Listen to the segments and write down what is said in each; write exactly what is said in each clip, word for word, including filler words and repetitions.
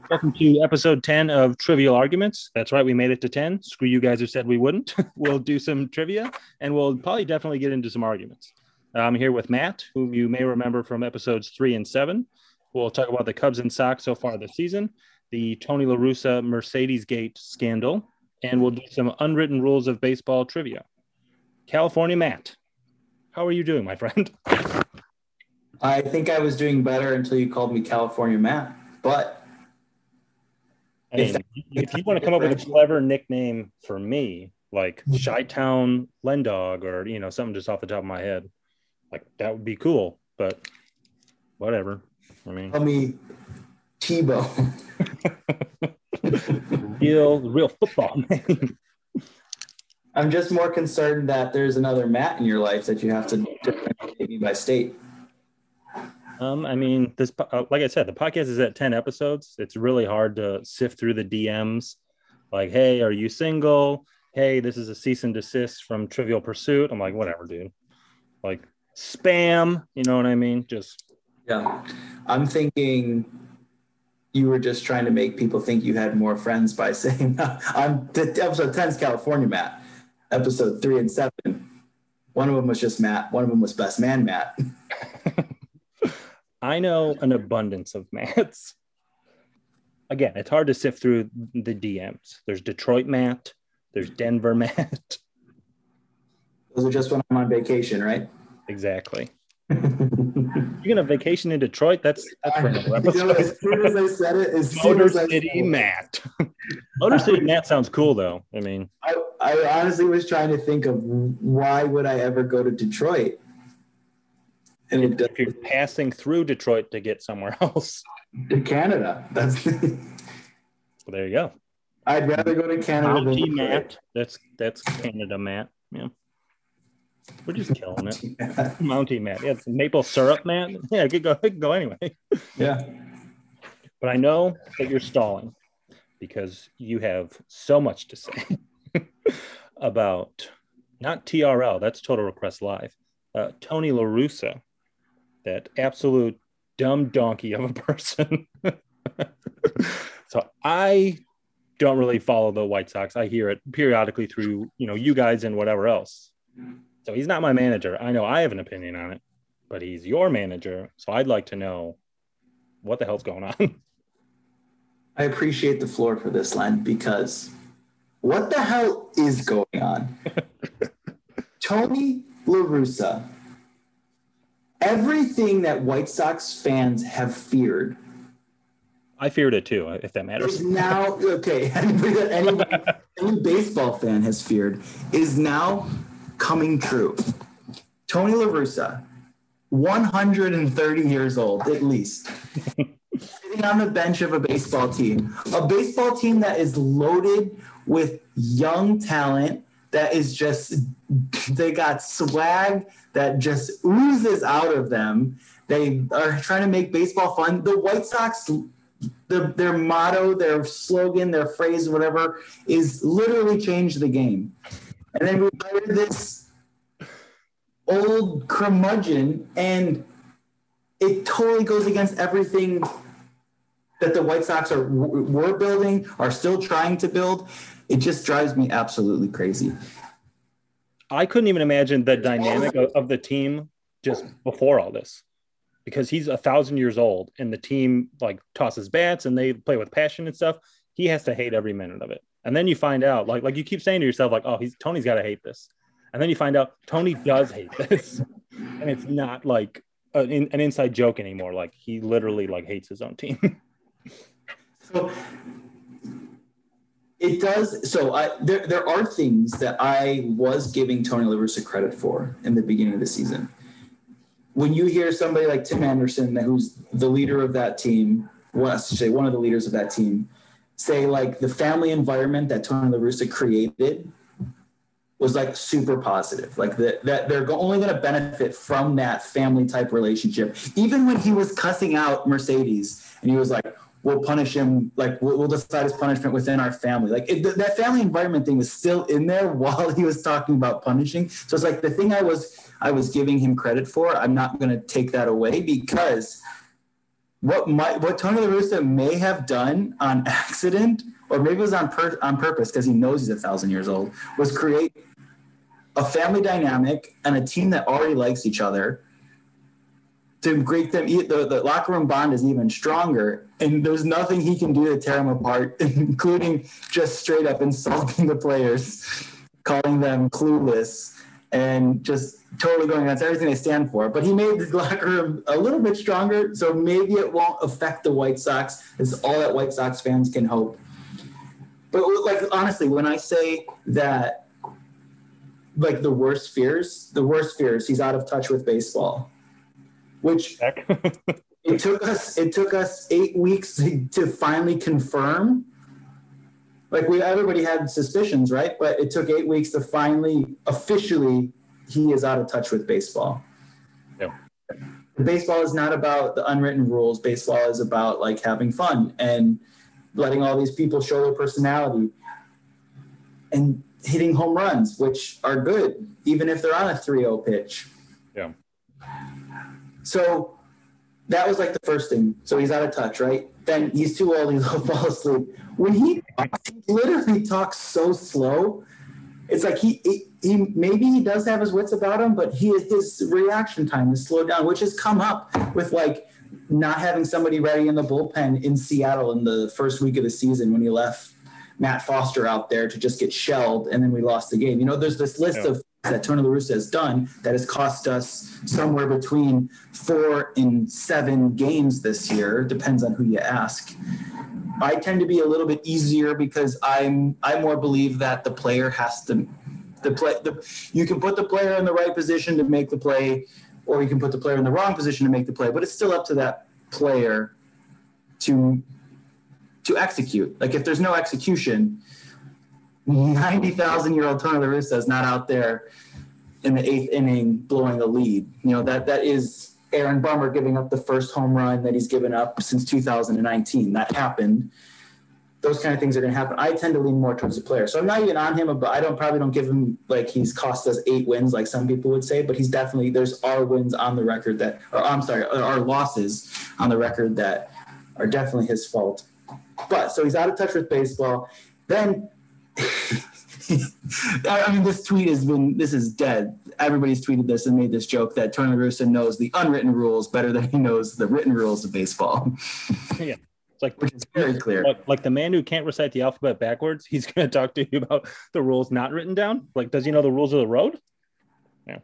Welcome to episode ten of Trivial Arguments. That's right, we made it to ten. Screw you guys who said we wouldn't. We'll do some trivia, and we'll probably definitely get into some arguments. I'm here with Matt, whom you may remember from episodes three and seven. We'll talk about the Cubs and Sox so far this season, the Tony La Russa Mercedes Gate scandal, and we'll do some unwritten rules of baseball trivia. California Matt, how are you doing, my friend? I think I was doing better until you called me California Matt, but I mean, if, if you want to come up with a clever nickname for me, like Chi-Town Lendog or, you know, something just off the top of my head, like that would be cool, but whatever. I mean, call me Tebow. real, real football name. I'm just more concerned that there's another Matt in your life that you have to differentiate me by state. Um, I mean, this, uh, like I said, the podcast is at ten episodes. It's really hard to sift through the D Ms. Like, hey, are you single? Hey, this is a cease and desist from Trivial Pursuit. I'm like, whatever, dude. Like, spam. You know what I mean? Just yeah. I'm thinking you were just trying to make people think you had more friends by saying, I'm the episode ten is California Matt. Episode three and seven. One of them was just Matt. One of them was Best Man Matt. I know an abundance of Matts. Again, it's hard to sift through the D Ms. There's Detroit Matt. There's Denver Matt. Those are just when I'm on vacation, right? Exactly. You're gonna vacation in Detroit? That's that's for another episode. You know, as soon as I said it, as Motor soon as City I Matt. Motor City Matt sounds cool, though. I mean, I, I honestly was trying to think of why would I ever go to Detroit. And it, if you're passing through Detroit to get somewhere else. To Canada. That's well, there you go. I'd rather go to Canada Mountie than Matt. That's that's Canada Matt. Yeah. We're just killing it. Mountie Matt. Yeah, it's maple syrup Matt. Yeah, it could go, it could go anyway. Yeah. But I know that you're stalling because you have so much to say about not T R L, that's Total Request Live. Uh, Tony La Russa. That absolute dumb donkey of a person. So I don't really follow the White Sox. I hear it periodically through, you know, you guys and whatever else. So he's not my manager. I know I have an opinion on it, but he's your manager. So I'd like to know what the hell's going on. I appreciate the floor for this, Len, because what the hell is going on? Tony La Russa. Everything that White Sox fans have feared. I feared it too, if that matters. Is now, okay, anybody that anybody, any baseball fan has feared is now coming true. Tony La Russa, one hundred thirty years old at least, sitting on the bench of a baseball team. A baseball team that is loaded with young talent, that is just, they got swag that just oozes out of them. They are trying to make baseball fun. The White Sox, the, their motto, their slogan, their phrase, whatever, is literally change the game. And then we hired this old curmudgeon, and it totally goes against everything that the White Sox are were building, are still trying to build. It just drives me absolutely crazy. I couldn't even imagine the dynamic of, of the team just before all this, because he's a thousand years old and the team like tosses bats and they play with passion and stuff. He has to hate every minute of it. And then you find out, like, like you keep saying to yourself, like, oh, he's Tony's got to hate this. And then you find out Tony does hate this. And it's not like a, in, an inside joke anymore. Like he literally like hates his own team. So it does. So I, there, there are things that I was giving Tony La Russa credit for in the beginning of the season. When you hear somebody like Tim Anderson, who's the leader of that team, well, I should say one of the leaders of that team, say like the family environment that Tony La Russa created was like super positive. Like the, that they're only going to benefit from that family type relationship. Even when he was cussing out Mercedes and he was like, we'll punish him, like we'll, we'll decide his punishment within our family. Like it, th- that family environment thing was still in there while he was talking about punishing. So it's like the thing I was I was giving him credit for, I'm not going to take that away, because what might, what Tony La Russa may have done on accident, or maybe it was on per, on purpose because he knows he's a thousand years old, was create a family dynamic and a team that already likes each other to create them. The, the locker room bond is even stronger, and there's nothing he can do to tear them apart, including just straight up insulting the players, calling them clueless, and just totally going against everything they stand for. But he made the locker room a little bit stronger, so maybe it won't affect the White Sox. It's all that White Sox fans can hope. But like honestly, when I say that, like the worst fears, the worst fears, he's out of touch with baseball, which it took us. It took us eight weeks to, to finally confirm. Like we, everybody had suspicions, right? But it took eight weeks to finally, officially, he is out of touch with baseball. Yeah. Baseball is not about the unwritten rules. Baseball is about like having fun and letting all these people show their personality and hitting home runs, which are good, even if they're on a three oh pitch. Yeah. So that was like the first thing. So he's out of touch, right? Then he's too old, he'll fall asleep. When he talks, he literally talks so slow. It's like he, he, he maybe he does have his wits about him, but he his reaction time is slowed down, which has come up with like not having somebody ready in the bullpen in Seattle in the first week of the season when he left Matt Foster out there to just get shelled, and then we lost the game. You know, there's this list yeah. of that Tony La Russa has done that has cost us somewhere between four and seven games this year. Depends on who you ask. I tend to be a little bit easier because I'm I more believe that the player has to the play the you can put the player in the right position to make the play, or you can put the player in the wrong position to make the play, but it's still up to that player to to execute. Like if there's no execution, ninety thousand year old Tony La Russa is not out there in the eighth inning blowing a lead. You know, that that is Aaron Bummer giving up the first home run that he's given up since two thousand nineteen. That happened. Those kind of things are going to happen. I tend to lean more towards the player. So I'm not even on him, but I don't probably don't give him like he's cost us eight wins like some people would say, but he's definitely, there's our wins on the record that, or I'm sorry, our losses on the record that are definitely his fault. But so he's out of touch with baseball. Then, I mean, this tweet has been, this is dead. Everybody's tweeted this and made this joke that Tony La Russa knows the unwritten rules better than he knows the written rules of baseball. Yeah. It's like, which is very clear. Like, like the man who can't recite the alphabet backwards, he's going to talk to you about the rules not written down. Like, does he know the rules of the road? Yeah.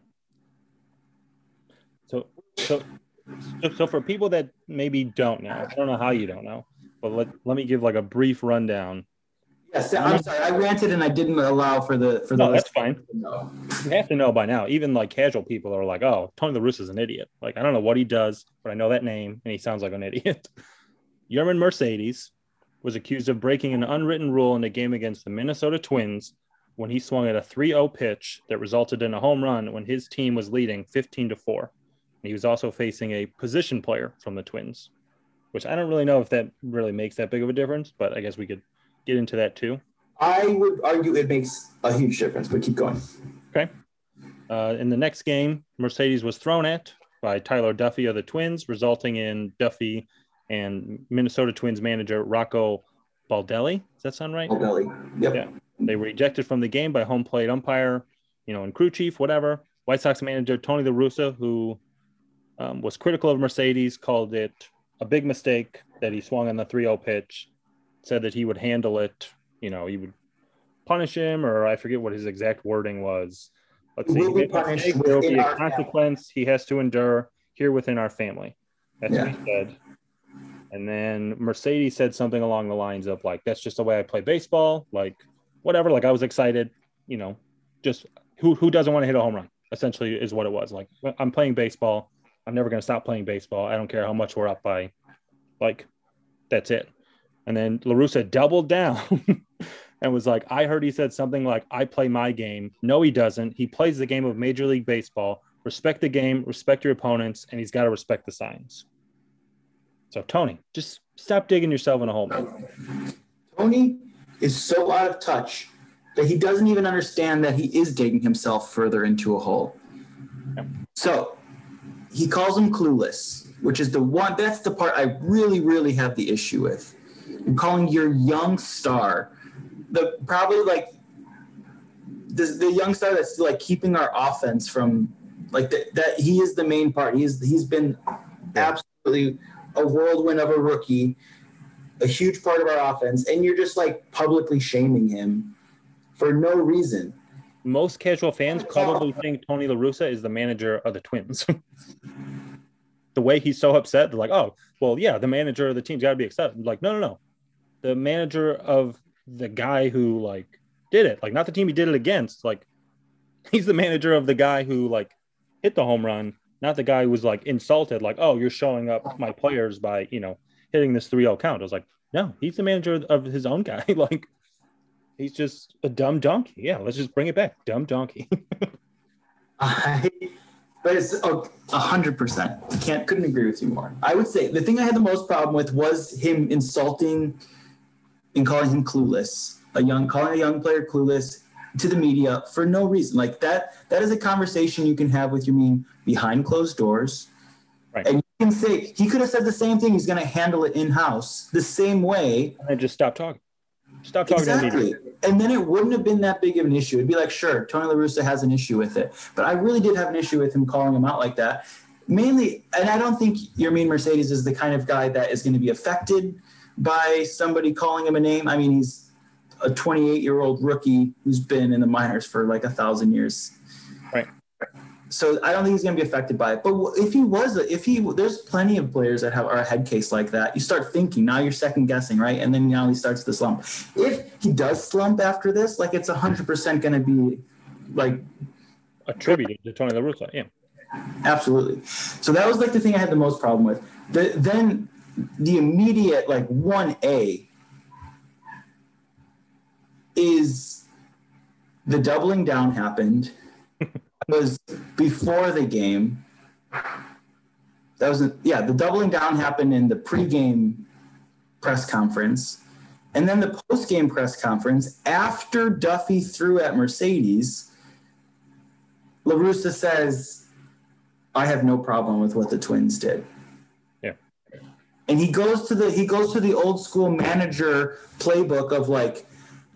So, so, so, so for people that maybe don't know, I don't know how you don't know, but let, let me give like a brief rundown. Yes, I'm sorry. I ranted and I didn't allow for the for the. No, that's fine. You have to know by now. Even like casual people are like, "Oh, Tony La Russa is an idiot." Like, I don't know what he does, but I know that name, and he sounds like an idiot. Yermin Mercedes was accused of breaking an unwritten rule in a game against the Minnesota Twins when he swung at a three oh pitch that resulted in a home run when his team was leading fifteen to four. And he was also facing a position player from the Twins, which I don't really know if that really makes that big of a difference, but I guess we could get into that too. I would argue it makes a huge difference, but keep going. Okay. Uh, in the next game, Mercedes was thrown at by Tyler Duffy of the Twins, resulting in Duffy and Minnesota Twins manager Rocco Baldelli. Does that sound right? Baldelli. Yep. Yeah. They were ejected from the game by home plate umpire, you know, and crew chief, whatever. White Sox manager Tony La Russa, who um, was critical of Mercedes, called it a big mistake that he swung on the three oh pitch. Said that he would handle it, you know, he would punish him, or I forget what his exact wording was. Let's see. Will be punished there will be a our consequence family. He has to endure here within our family. That's yeah. what he said. And then Mercedes said something along the lines of like, that's just the way I play baseball. Like, whatever. Like, I was excited, you know, just who who doesn't want to hit a home run, essentially is what it was. Like, I'm playing baseball. I'm never going to stop playing baseball. I don't care how much we're up by. Like, that's it. And then La Russa doubled down and was like, I heard he said something like, I play my game. No, he doesn't. He plays the game of Major League Baseball. Respect the game, respect your opponents, and he's got to respect the signs. So, Tony, just stop digging yourself in a hole, man. Tony is so out of touch that he doesn't even understand that he is digging himself further into a hole. Yep. So, he calls him clueless. which is the one, that's the part I really, really have the issue with. You're calling your young star, the probably like the, the young star that's like keeping our offense from like the, that he is the main part. He's he's been absolutely a whirlwind of a rookie, a huge part of our offense, and you're just like publicly shaming him for no reason. Most casual fans probably think Tony La Russa is the manager of the Twins. The way he's so upset, they're like, oh, well, yeah, the manager of the team's got to be upset. I'm like, no, no, no. The manager of the guy who, like, did it. Like, not the team he did it against. Like, he's the manager of the guy who, like, hit the home run, not the guy who was, like, insulted. Like, oh, you're showing up my players by, you know, hitting this three oh count. I was like, no, he's the manager of his own guy. Like, he's just a dumb donkey. Yeah, let's just bring it back. Dumb donkey. I, but it's a hundred percent. Can't couldn't agree with you more. I would say the thing I had the most problem with was him insulting and calling him clueless. A young calling a young player clueless to the media for no reason. Like that. That is a conversation you can have with your mean behind closed doors. Right. And you can say he could have said the same thing. He's going to handle it in house the same way. And just stop talking. Stop talking exactly. to the media. And then it wouldn't have been that big of an issue. It'd be like, sure, Tony La Russa has an issue with it. But I really did have an issue with him calling him out like that. Mainly, and I don't think Yermin Mercedes is the kind of guy that is going to be affected by somebody calling him a name. I mean, he's a twenty-eight-year-old rookie who's been in the minors for like a thousand years. Right. So I don't think he's going to be affected by it. But if he was, if he, there's plenty of players that have are a head case like that. You start thinking, now you're second guessing, right? And then now he starts to slump. If he does slump after this, like it's one hundred percent going to be like attributed to Tony La Russa. Yeah. Absolutely. So that was like the thing I had the most problem with. The, then the immediate like one A is the doubling down happened. Was before the game. That was yeah. The doubling down happened in the pregame press conference, and then the postgame press conference after Duffy threw at Mercedes. La Russa says, "I have no problem with what the Twins did." Yeah, and he goes to the he goes to the old school manager playbook of like,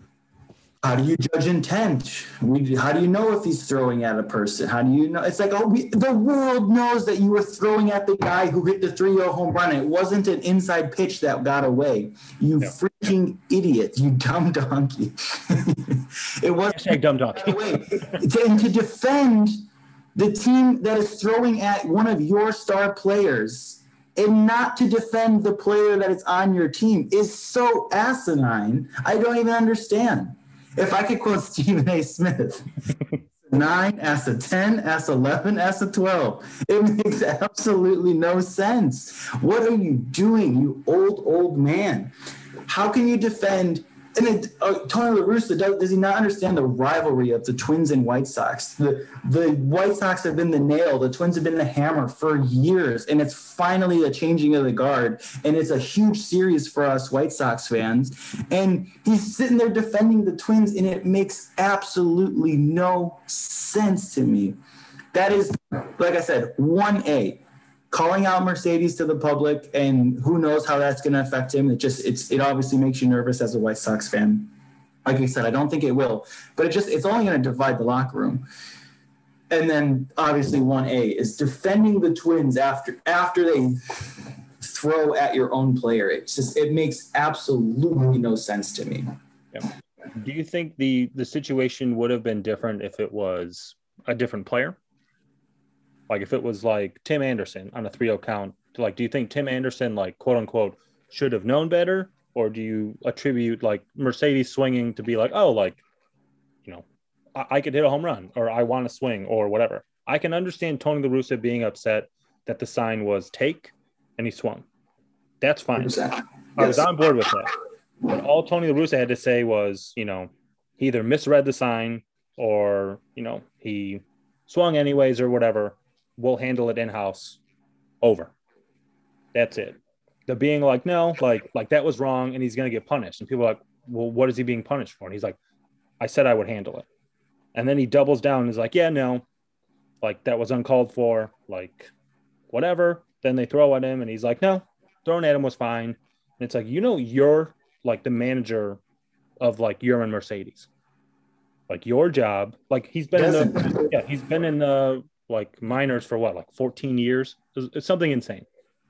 how do you judge intent? We, how do you know if he's throwing at a person? How do you know? It's like, oh, we, the world knows that you were throwing at the guy who hit the three oh home run. It wasn't an inside pitch that got away. You yeah. freaking idiot. You dumb donkey. It wasn't Hashtag dumb donkey. to, and to defend the team that is throwing at one of your star players and not to defend the player that is on your team is so asinine. I don't even understand. If I could quote Stephen A. Smith, nine, ask a ten, ask eleven, ask a twelve. It makes absolutely no sense. What are you doing, you old, old man? How can you defend And it, uh, Tony La Russa, does, does he not understand the rivalry of the Twins and White Sox? The the White Sox have been the nail. The Twins have been the hammer for years, and it's finally a changing of the guard. And it's a huge series for us White Sox fans. And he's sitting there defending the Twins, and it makes absolutely no sense to me. That is, like I said, one A. Calling out Mercedes to the public, and who knows how that's going to affect him. It just, it's, it obviously makes you nervous as a White Sox fan. Like I said, I don't think it will, but it just, it's only going to divide the locker room. And then obviously one A is defending the Twins after, after they throw at your own player. It's just, it makes absolutely no sense to me. Yeah. Do you think the, the situation would have been different if it was a different player? Like if it was like Tim Anderson on a three oh count, like, do you think Tim Anderson, like, quote unquote, should have known better? Or do you attribute like Mercedes swinging to be like, oh, like, you know, I, I could hit a home run, or I want to swing, or whatever. I can understand Tony La Russa being upset that the sign was take and he swung. That's fine. Exactly. I yes. was on board with that. But all Tony La Russa had to say was, you know, he either misread the sign or, you know, he swung anyways or whatever. We'll handle it in-house. Over. That's it. The being like, no, like, like that was wrong and he's going to get punished. And people are like, well, what is he being punished for? And he's like, I said I would handle it. And then he doubles down and is like, yeah, no, like that was uncalled for, like whatever. Then they throw at him, and he's like, no, throwing at him was fine. And it's like, you know, you're like the manager of like Yermin Mercedes. Like your job, like he's been Doesn't. in the yeah, he's been in the like minors for what, like fourteen years? It's, it's something insane.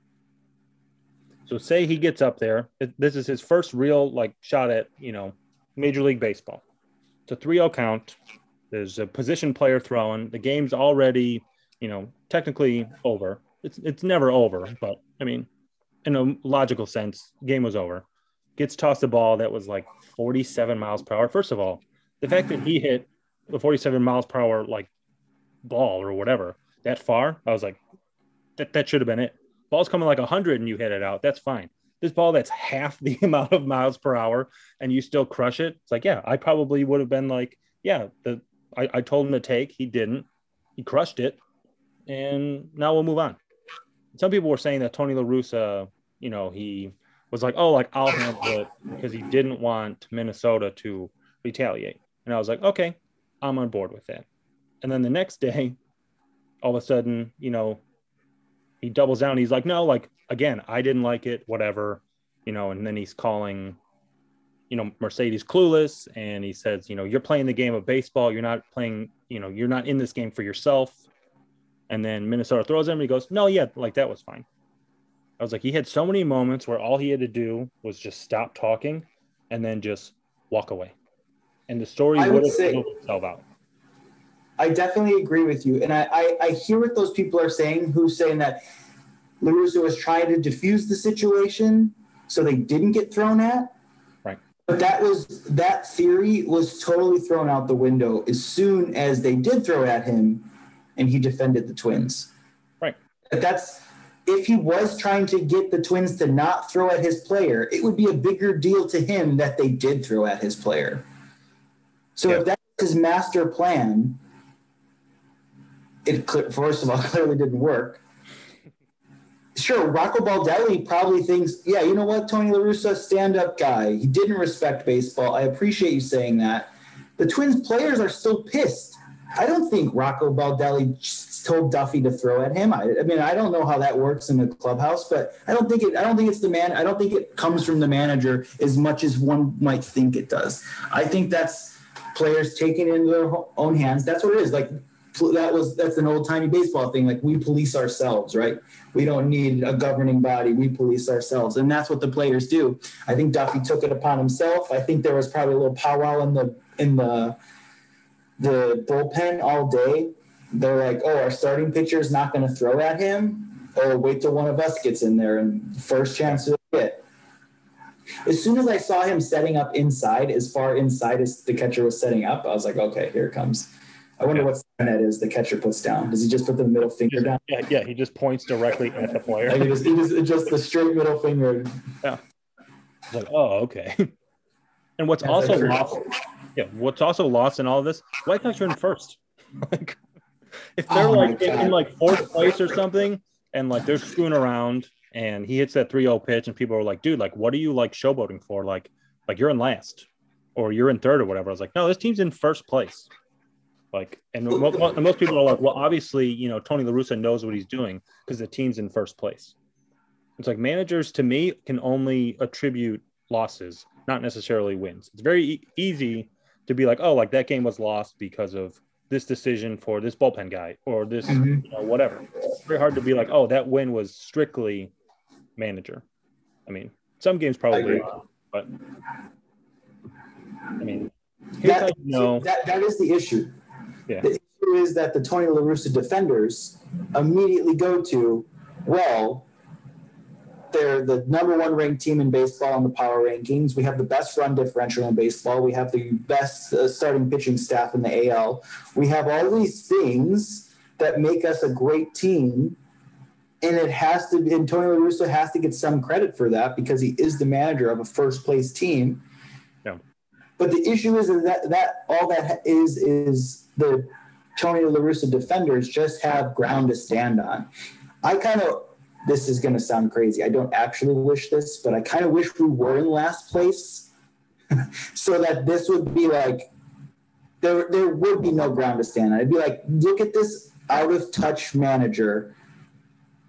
So say he gets up there. It, this is his first real like shot at, you know, Major League Baseball. It's a three oh count. There's a position player throwing. The game's already, you know, technically over. It's it's never over, but I mean, in a logical sense, game was over. Gets tossed a ball that was like forty-seven miles per hour. First of all, the fact that he hit the forty-seven miles per hour like ball or whatever that far, I was like, that that should have been it. Ball's coming like one hundred and you hit it out. That's fine. This ball that's half the amount of miles per hour and you still crush it. It's like, yeah, I probably would have been like, yeah, the I, I told him to take. He didn't. He crushed it. And now we'll move on. Some people were saying that Tony La Russa, you know, he was like, oh, like I'll handle it because he didn't want Minnesota to retaliate. And I was like, okay, I'm on board with that. And then the next day, all of a sudden, you know, he doubles down. He's like, no, like, again, I didn't like it, whatever, you know, and then he's calling, you know, Mercedes clueless. And he says, you know, you're playing the game of baseball. You're not playing, you know, you're not in this game for yourself. And then Minnesota throws him and he goes, no, yeah, like that was fine. I was like, he had so many moments where all he had to do was just stop talking and then just walk away. And the story would, would have say, itself out. I definitely agree with you. And I, I, I hear what those people are saying, who's saying that La Russa was trying to diffuse the situation so they didn't get thrown at. Right. But that was that theory was totally thrown out the window as soon as they did throw at him and he defended the Twins. Right. But that's if he was trying to get the Twins to not throw at his player, it would be a bigger deal to him that they did throw at his player. So yeah. If that's his master plan, it first of all clearly didn't work. Sure, Rocco Baldelli probably thinks, yeah, you know what, Tony La Russa, stand-up guy. He didn't respect baseball. I appreciate you saying that. The Twins players are still pissed. I don't think Rocco Baldelli told Duffy to throw at him. I, I mean, I don't know how that works in the clubhouse, but I don't think it. I don't think it's the man. I don't think it comes from the manager as much as one might think it does. I think that's players taking it into their own hands. That's what it is. Like that was that's an old timey baseball thing. Like we police ourselves, right? We don't need a governing body. We police ourselves, and that's what the players do. I think Duffy took it upon himself. I think there was probably a little powwow in the in the. the bullpen all day. They're like, oh, our starting pitcher is not going to throw at him. Oh, wait till one of us gets in there and first chance to hit. As soon as I saw him setting up inside, as far inside as the catcher was setting up, I was like, okay, here it comes. I wonder yeah. what sign that is the catcher puts down. Does he just put the middle finger down? Yeah, yeah, he just points directly at the player. Like he just, he just, just the straight middle finger. Yeah. Like, oh, okay. And what's That's also lost, yeah, what's also lost in all of this, White Sox are in first. Like, if they're oh like in, in like fourth place or something, and like they're screwing around, and he hits that three oh pitch, and people are like, dude, like, what are you like showboating for? Like, like you're in last, or you're in third, or whatever. I was like, no, this team's in first place. Like, and, mo- and most people are like, well, obviously, you know, Tony La Russa knows what he's doing because the team's in first place. It's like managers, to me, can only attribute losses, not necessarily wins. It's very e- easy to be like, oh, like that game was lost because of this decision for this bullpen guy or this, mm-hmm. you know, whatever. It's very hard to be like, oh, that win was strictly manager. I mean, some games probably are, but I mean, that, you know, that, that is the issue. Yeah. The issue is that the Tony La Russa defenders immediately go to, well, they're the number one ranked team in baseball on the power rankings. We have the best run differential in baseball. We have the best uh, starting pitching staff in the A L. We have all these things that make us a great team. And it has to be, and Tony La Russa has to get some credit for that because he is the manager of a first place team. Yeah. But the issue is that, that all that is, is the Tony La Russa defenders just have ground to stand on. I kind of, this is going to sound crazy. I don't actually wish this, but I kind of wish we were in last place so that this would be like, there, there would be no ground to stand on. It'd be like, look at this out of touch manager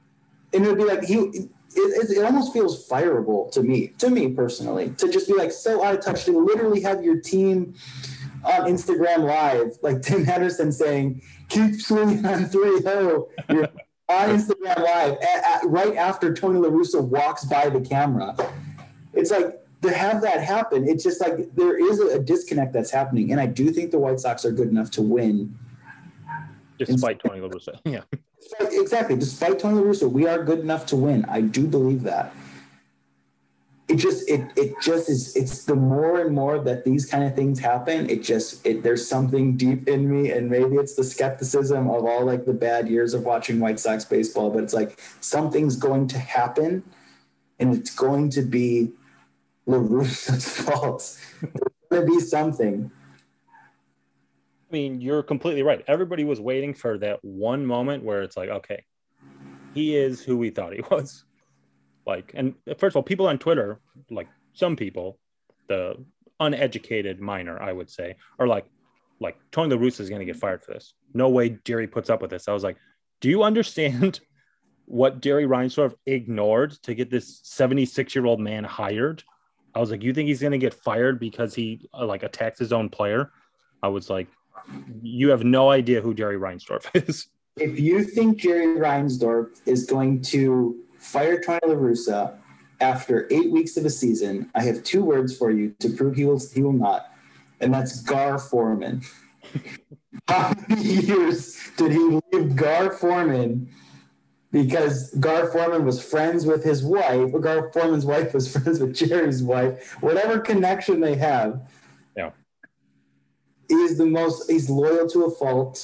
and it would be like he. It, it, it almost feels fireable to me, to me personally, to just be like so out of touch, to literally have your team on Instagram Live, like Tim Henderson saying, "Keep swinging on three, ho." You're on Instagram Live at, at, right after Tony La Russa walks by the camera. It's like, to have that happen, it's just like there is a, a disconnect that's happening, and I do think the White Sox are good enough to win. Despite Tony La Russa, yeah. Exactly. Despite Tony La Russa, we are good enough to win. I do believe that. It just it it just is it's the more and more that these kind of things happen, it just it there's something deep in me, and maybe it's the skepticism of all like the bad years of watching White Sox baseball, but it's like something's going to happen and it's going to be La Russa's fault. There's going to be something. I mean, you're completely right. Everybody was waiting for that one moment where it's like, okay, he is who we thought he was. Like, and first of all, people on Twitter, like some people, the uneducated minor, I would say, are like, like Tony La Russa is going to get fired for this. No way Jerry puts up with this. I was like, do you understand what Jerry Reinsdorf ignored to get this seventy-six-year-old man hired? I was like, you think he's going to get fired because he uh, like attacks his own player? I was like, you have no idea who Jerry Reinsdorf is. If you think Jerry Reinsdorf is going to fire Tony La Russa after eight weeks of a season, I have two words for you to prove he will he will not, and that's Gar Forman. How many years did he leave Gar Forman because Gar Forman was friends with his wife, or Gar Forman's wife was friends with Jerry's wife, whatever connection they have. Yeah. He is the most, he's loyal to a fault.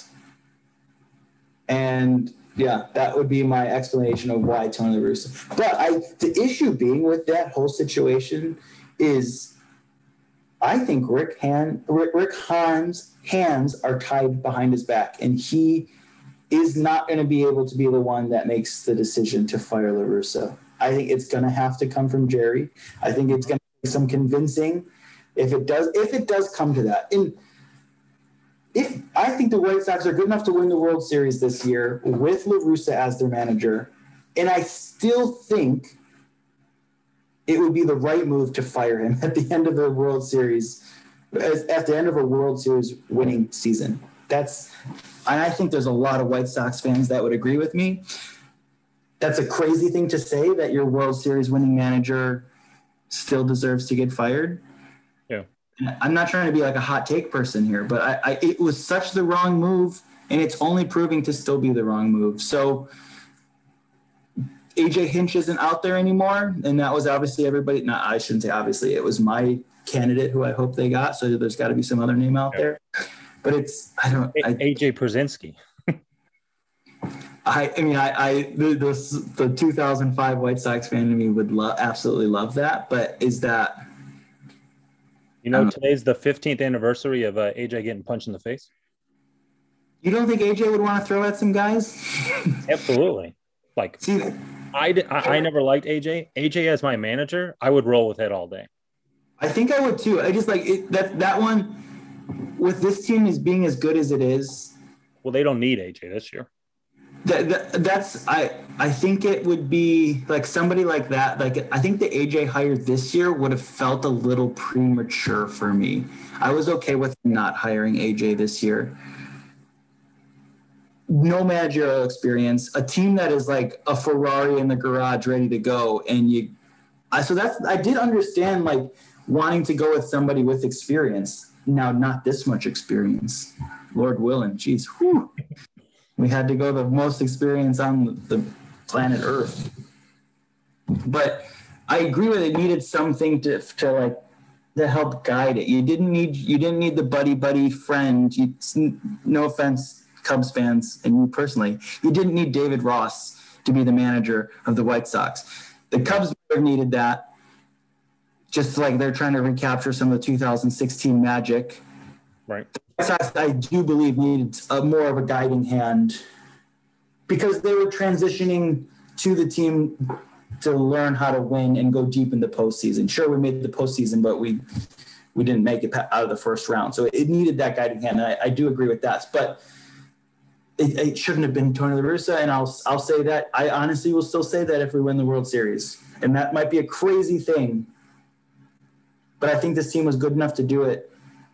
And yeah, that would be my explanation of why Tony La Russa. But I, the issue being with that whole situation is I think Rick Han, Rick, Rick Hahn's hands are tied behind his back, and he is not going to be able to be the one that makes the decision to fire La Russa. I think it's going to have to come from Jerry. I think it's going to take some convincing if it does, if it does come to that. And if I think the White Sox are good enough to win the World Series this year with La Russa as their manager, and I still think it would be the right move to fire him at the end of the World Series, at the end of a World Series winning season. That's, and I think there's a lot of White Sox fans that would agree with me. That's a crazy thing to say, that your World Series winning manager still deserves to get fired. Yeah. I'm not trying to be like a hot take person here, but I, I it was such the wrong move, and it's only proving to still be the wrong move. So A J Hinch isn't out there anymore, and that was obviously everybody. No, I shouldn't say obviously. It was my candidate who I hope they got. So there's got to be some other name out yeah. there. But it's I don't. I, A J Pierzynski. I I mean I I the, the the two thousand five White Sox fan in me would love absolutely love that. But is that? You know, today's the fifteenth anniversary of uh, A J getting punched in the face. You don't think A J would want to throw at some guys? Absolutely. Like, See, I, I, I never liked A J. A J as my manager, I would roll with it all day. I think I would too. I just like it, that that one with this team is being as good as it is. Well, they don't need A J this year. That, that that's I I think it would be like somebody like that. Like I think the A J hire this year would have felt a little premature for me. I was okay with not hiring A J this year. No managerial experience, a team that is like a Ferrari in the garage ready to go. And you, I, so that's, I did understand like wanting to go with somebody with experience. Now, not this much experience, Lord willing, geez, whew. We had to go the most experience on the planet Earth. But I agree with it needed something to, to like, to help guide it. You didn't need, you didn't need the buddy buddy friend. You, no offense, Cubs fans, and you personally, you didn't need David Ross to be the manager of the White Sox. The Cubs needed that, just like they're trying to recapture some of the two thousand sixteen magic. Right. The White Sox, I do believe, needed a, more of a guiding hand because they were transitioning to the team to learn how to win and go deep in the postseason. Sure, we made the postseason, but we we didn't make it out of the first round. So it needed that guiding hand. And I, I do agree with that. But it, it shouldn't have been Tony La Russa, and I'll I'll say that. I honestly will still say that if we win the World Series, and that might be a crazy thing, but I think this team was good enough to do it.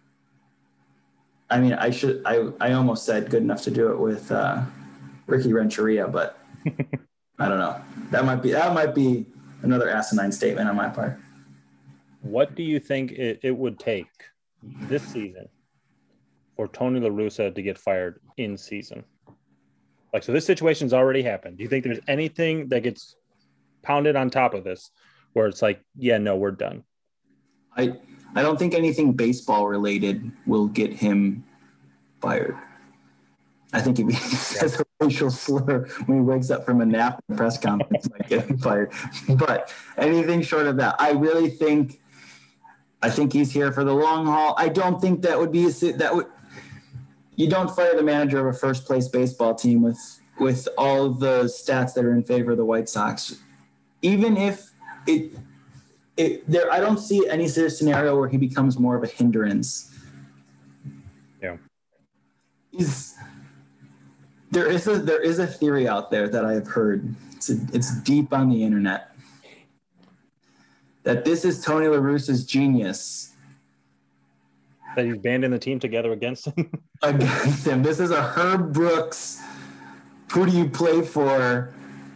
I mean, I should I I almost said good enough to do it with uh, Ricky Renteria, but I don't know. That might be that might be another asinine statement on my part. What do you think it, it would take this season for Tony La Russa to get fired in season? Like, so this situation's already happened. Do you think there's anything that gets pounded on top of this where it's like, yeah, no, we're done? I I don't think anything baseball related will get him fired. I think if he says a racial slur when he wakes up from a nap in a press conference, might get him fired. But anything short of that, I really think I think he's here for the long haul. I don't think that would be a, that would you don't fire the manager of a first place baseball team with with all of the stats that are in favor of the White Sox. Even if it it there I don't see any scenario where he becomes more of a hindrance. Yeah. He's there is a there is a theory out there that I have heard. It's a, it's deep on the internet. That this is Tony La Russa's genius. That he's banding the team together against him? Against him. This is a Herb Brooks, who do you play for?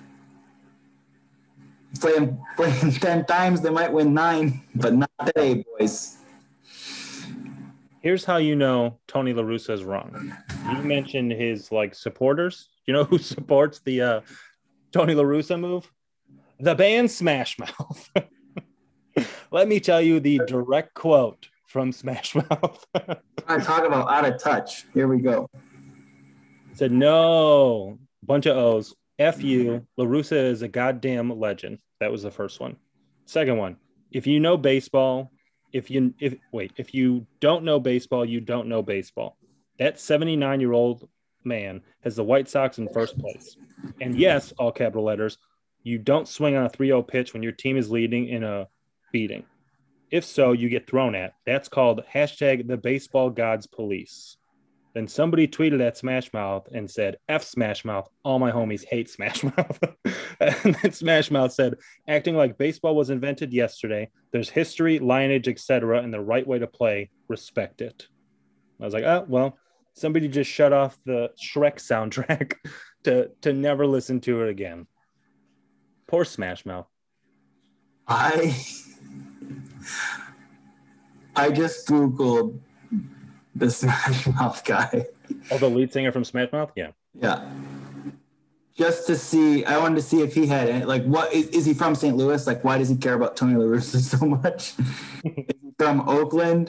Playing, playing ten times, they might win nine, but not today, boys. Here's how you know Tony La Russa is wrong. You mentioned his, like, supporters. You know who supports the uh, Tony La Russa move? The band Smash Mouth. Let me tell you the direct quote from Smash Mouth. I talk about out of touch. Here we go. Said, no, bunch of O's. F you. La Russa is a goddamn legend. That was the first one. Second one, if you know baseball, if you if wait, if you don't know baseball, you don't know baseball. That seventy-nine-year-old man has the White Sox in first place. And yes, all capital letters, you don't swing on a three oh pitch when your team is leading in a beating. If so, you get thrown at. That's called hashtag the baseball gods police. Then somebody tweeted at Smash Mouth and said, F Smash Mouth, all my homies hate Smash Mouth. And then Smash Mouth said, acting like baseball was invented yesterday, there's history, lineage, et cetera, and the right way to play, respect it. I was like, oh, well, somebody just shut off the Shrek soundtrack to, to never listen to it again. Poor Smash Mouth. I I just Googled the Smash Mouth guy. Oh, the lead singer from Smash Mouth? Yeah. Yeah. Just to see, I wanted to see if he had, any, like, what, is, is he from Saint Louis? Like, why does he care about Tony La Russa so much? Is he from Oakland?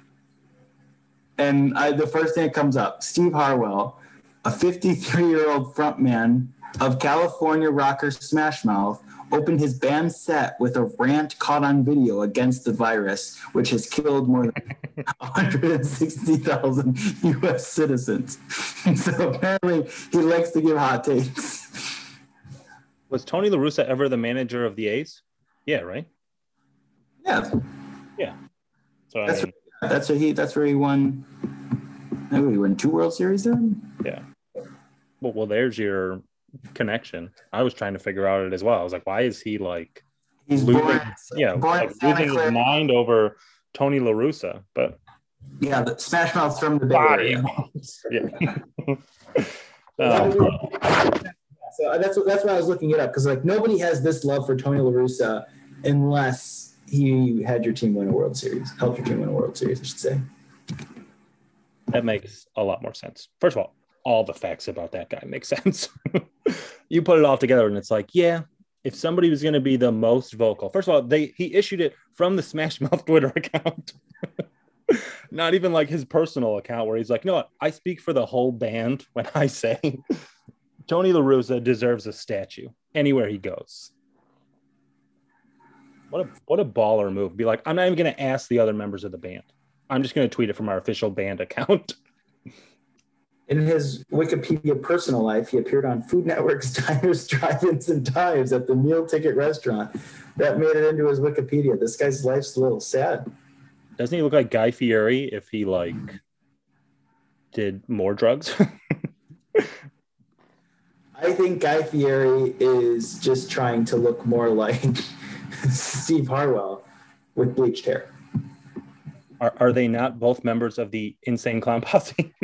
And I, the first thing that comes up, Steve Harwell, a fifty-three-year-old frontman of California rocker Smash Mouth, opened his band set with a rant caught on video against the virus, which has killed more than one hundred sixty thousand U S citizens. And so apparently he likes to give hot takes. Was Tony La Russa ever the manager of the A's? Yeah, right? Yeah. Yeah. So that's, I mean, where, that's where he that's where he won. Maybe he won two World Series then? Yeah. Well, well, there's your connection. I was trying to figure out it as well. I was like, why is he like He's losing, born, yeah, born like losing his mind over Tony La Russa? But yeah, the Smash Mouth's from the Bay Area. Yeah. um, so that's what that's why I was looking it up, because like nobody has this love for Tony La Russa unless he had your team win a World Series, helped your team win a World Series, I should say. That makes a lot more sense. First of all, all the facts about that guy make sense. You put it all together and it's like, yeah, if somebody was going to be the most vocal, first of all, they he issued it from the Smash Mouth Twitter account. Not even like his personal account where he's like, no, I speak for the whole band when I say Tony La Russa deserves a statue anywhere he goes. What a what a baller move. Be like, I'm not even going to ask the other members of the band. I'm just going to tweet it from our official band account. In his Wikipedia personal life, he appeared on Food Network's Diners, Drive-Ins, and Dives at the Meal Ticket Restaurant. That made it into his Wikipedia. This guy's life's a little sad. Doesn't he look like Guy Fieri if he, like, did more drugs? I think Guy Fieri is just trying to look more like Steve Harwell with bleached hair. Are are they not both members of the Insane Clown Posse?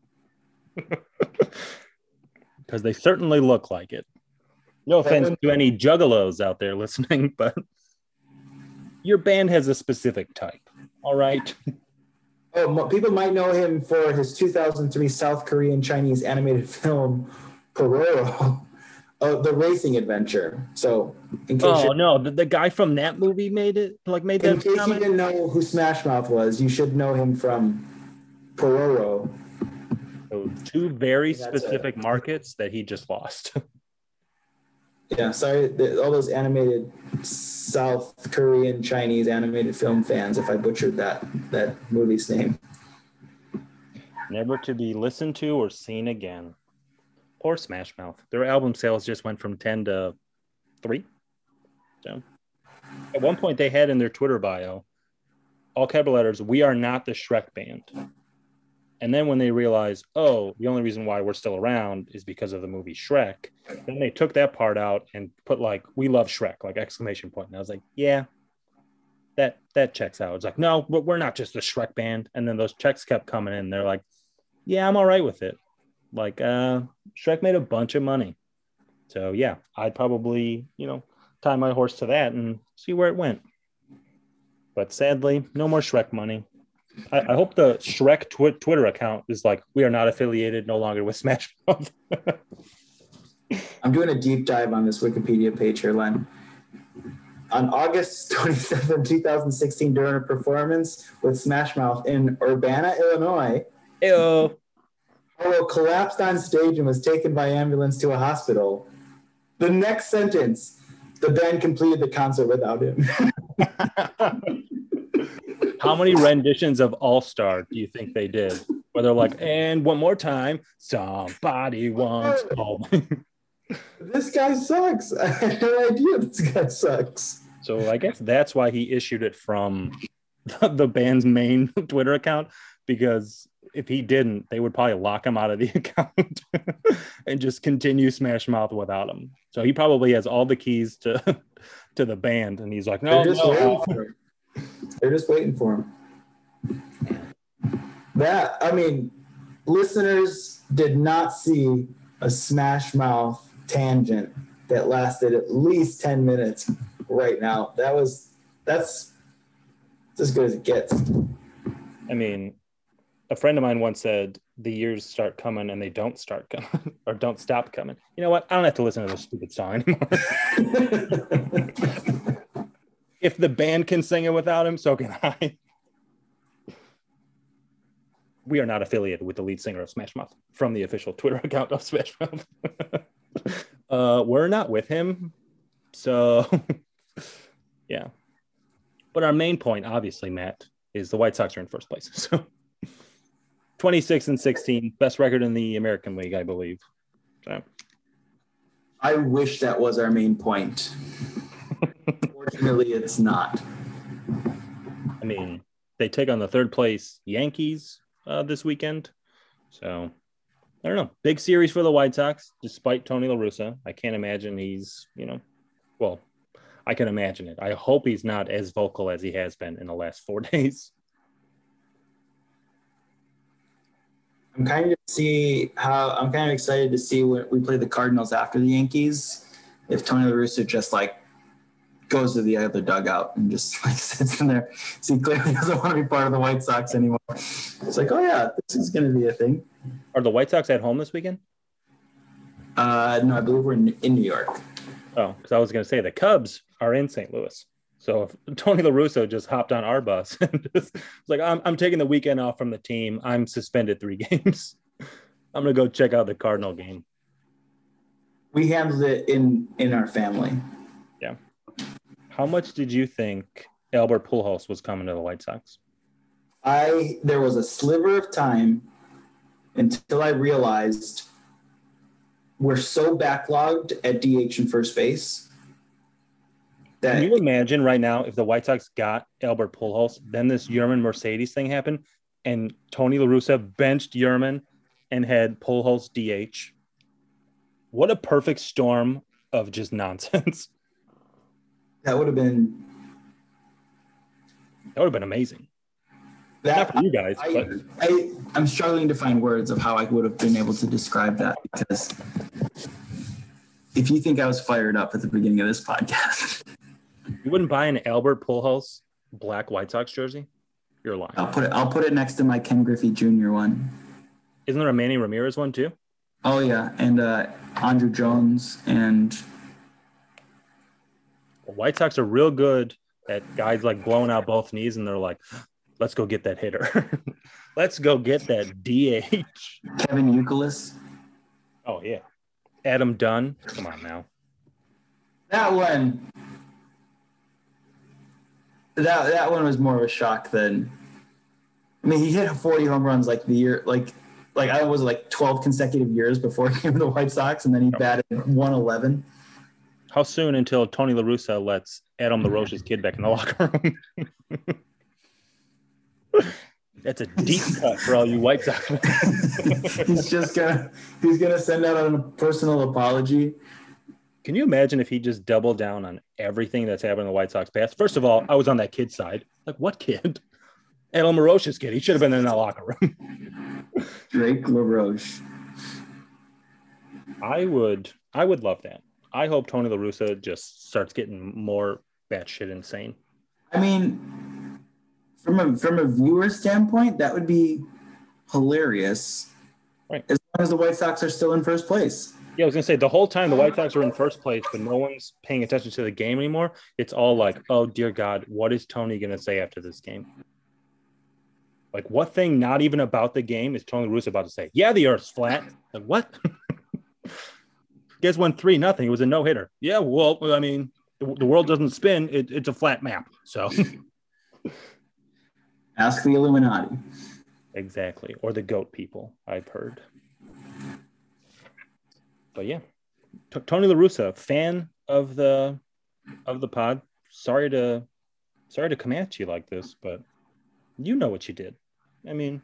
Because they certainly look like it. No offense to any juggalos out there listening, but your band has a specific type. All right. Oh, people might know him for his two thousand three South Korean Chinese animated film Pororo, oh, the racing adventure. So, in case oh no, the, the guy from that movie made it, like made that. In case comment? You didn't know who Smash Mouth was, you should know him from Pororo. So two very That's specific it. markets that he just lost. Yeah, sorry, all those animated South Korean Chinese animated film fans, if I butchered that that movie's name. Never to be listened to or seen again. Poor Smash Mouth. Their album sales just went from ten to three. So at one point they had in their Twitter bio, all capital letters, "We are not the Shrek band." And then when they realized, oh, the only reason why we're still around is because of the movie Shrek, then they took that part out and put like, "We love Shrek," like exclamation point. And I was like, yeah, that that checks out. It's like, no, we're not just the Shrek band. And then those checks kept coming in. They're like, yeah, I'm all right with it. Like, uh, Shrek made a bunch of money. So yeah, I'd probably, you know, tie my horse to that and see where it went. But sadly, no more Shrek money. I, I hope the Shrek tw- Twitter account is like, "We are not affiliated, no longer with Smash Mouth." I'm doing a deep dive on this Wikipedia page here, Len. On August twenty-seventh, twenty sixteen, during a performance with Smash Mouth in Urbana, Illinois, Ew. Harlow collapsed on stage and was taken by ambulance to a hospital. The next sentence, the band completed the concert without him. How many renditions of All Star do you think they did? Where they're like, and one more time, somebody wants home. This guy sucks. I had no idea this guy sucks. So I guess that's why he issued it from the band's main Twitter account, because if he didn't, they would probably lock him out of the account and just continue Smash Mouth without him. So he probably has all the keys to to the band, and he's like, no, They're just no. waiting for him. They're just waiting for him. That, I mean, listeners did not see a Smash Mouth tangent that lasted at least ten minutes right now. That was, that's, that's as good as it gets. I mean, a friend of mine once said, the years start coming and they don't start coming, or don't stop coming. You know what? I don't have to listen to this stupid song anymore. If the band can sing it without him, so can I. We are not affiliated with the lead singer of Smash Mouth from the official Twitter account of Smash Mouth. uh, we're not with him. So, yeah. But our main point, obviously, Matt, is the White Sox are in first place. So, twenty-six and sixteen, best record in the American League, I believe. So. I wish that was our main point. Unfortunately, it's not. I mean, they take on the third place Yankees uh, this weekend. So, I don't know. Big series for the White Sox, despite Tony La Russa. I can't imagine he's, you know, well, I can imagine it. I hope he's not as vocal as he has been in the last four days. I'm kind of see how I'm kind of excited to see when we play the Cardinals after the Yankees. If Tony La Russa just like goes to the other dugout and just like sits in there. See, clearly doesn't want to be part of the White Sox anymore. It's like, oh yeah, this is going to be a thing. Are the White Sox at home this weekend? Uh, no, I believe we're in, in New York. Oh, because I was going to say the Cubs are in Saint Louis. So if Tony La Russa just hopped on our bus and just was like, I'm I'm taking the weekend off from the team. I'm suspended three games. I'm going to go check out the Cardinal game. We handled it in, in our family. Yeah. How much did you think Albert Pujols was coming to the White Sox? I there was a sliver of time until I realized we're so backlogged at D H and first base. That Can you imagine right now if the White Sox got Albert Pujols, then this Yerman Mercedes thing happened, and Tony La Russa benched Yerman and had Pujols D H. What a perfect storm of just nonsense. That would have been. That would have been amazing. That, Not for you guys, I, but I, I'm struggling to find words of how I would have been able to describe that, because if you think I was fired up at the beginning of this podcast, you wouldn't buy an Albert Pujols black White Sox jersey? You're lying. I'll put it. I'll put it next to my Ken Griffey Junior one. Isn't there a Manny Ramirez one too? Oh yeah, and uh, Andrew Jones and. Well, White Sox are real good at guys like blowing out both knees, and they're like, "Let's go get that hitter. Let's go get that D H." Kevin Youkilis. Oh yeah, Adam Dunn. Come on now. That one. That that one was more of a shock than. I mean, he hit forty home runs like the year, like, like I was like twelve consecutive years before he came to the White Sox, and then he batted one eleven. How soon until Tony La Russa lets Adam LaRoche's kid back in the locker room? That's a deep cut for all you White Sox fans. He's just gonna he's gonna send out a personal apology. Can you imagine if he just doubled down on everything that's happened in the White Sox past? First of all, I was on that kid's side. Like, what kid? Adam LaRoche's kid. He should have been in that locker room. Drake LaRoche. I would, I would love that. I hope Tony La Russa just starts getting more batshit insane. I mean, from a from a viewer standpoint, that would be hilarious. Right. As long as the White Sox are still in first place. Yeah, I was going to say, the whole time the White Sox are in first place, but no one's paying attention to the game anymore. It's all like, oh, dear God, what is Tony going to say after this game? Like, what thing not even about the game is Tony La Russa about to say? Yeah, the Earth's flat. Like, what? You guys won three nothing. It was a no-hitter. Yeah, well, I mean, the, the world doesn't spin. It, it's a flat map. So ask the Illuminati. Exactly. Or the goat people, I've heard. But yeah, T- Tony La Russa, fan of the of the pod. Sorry to sorry to come at you like this, but you know what you did. I mean,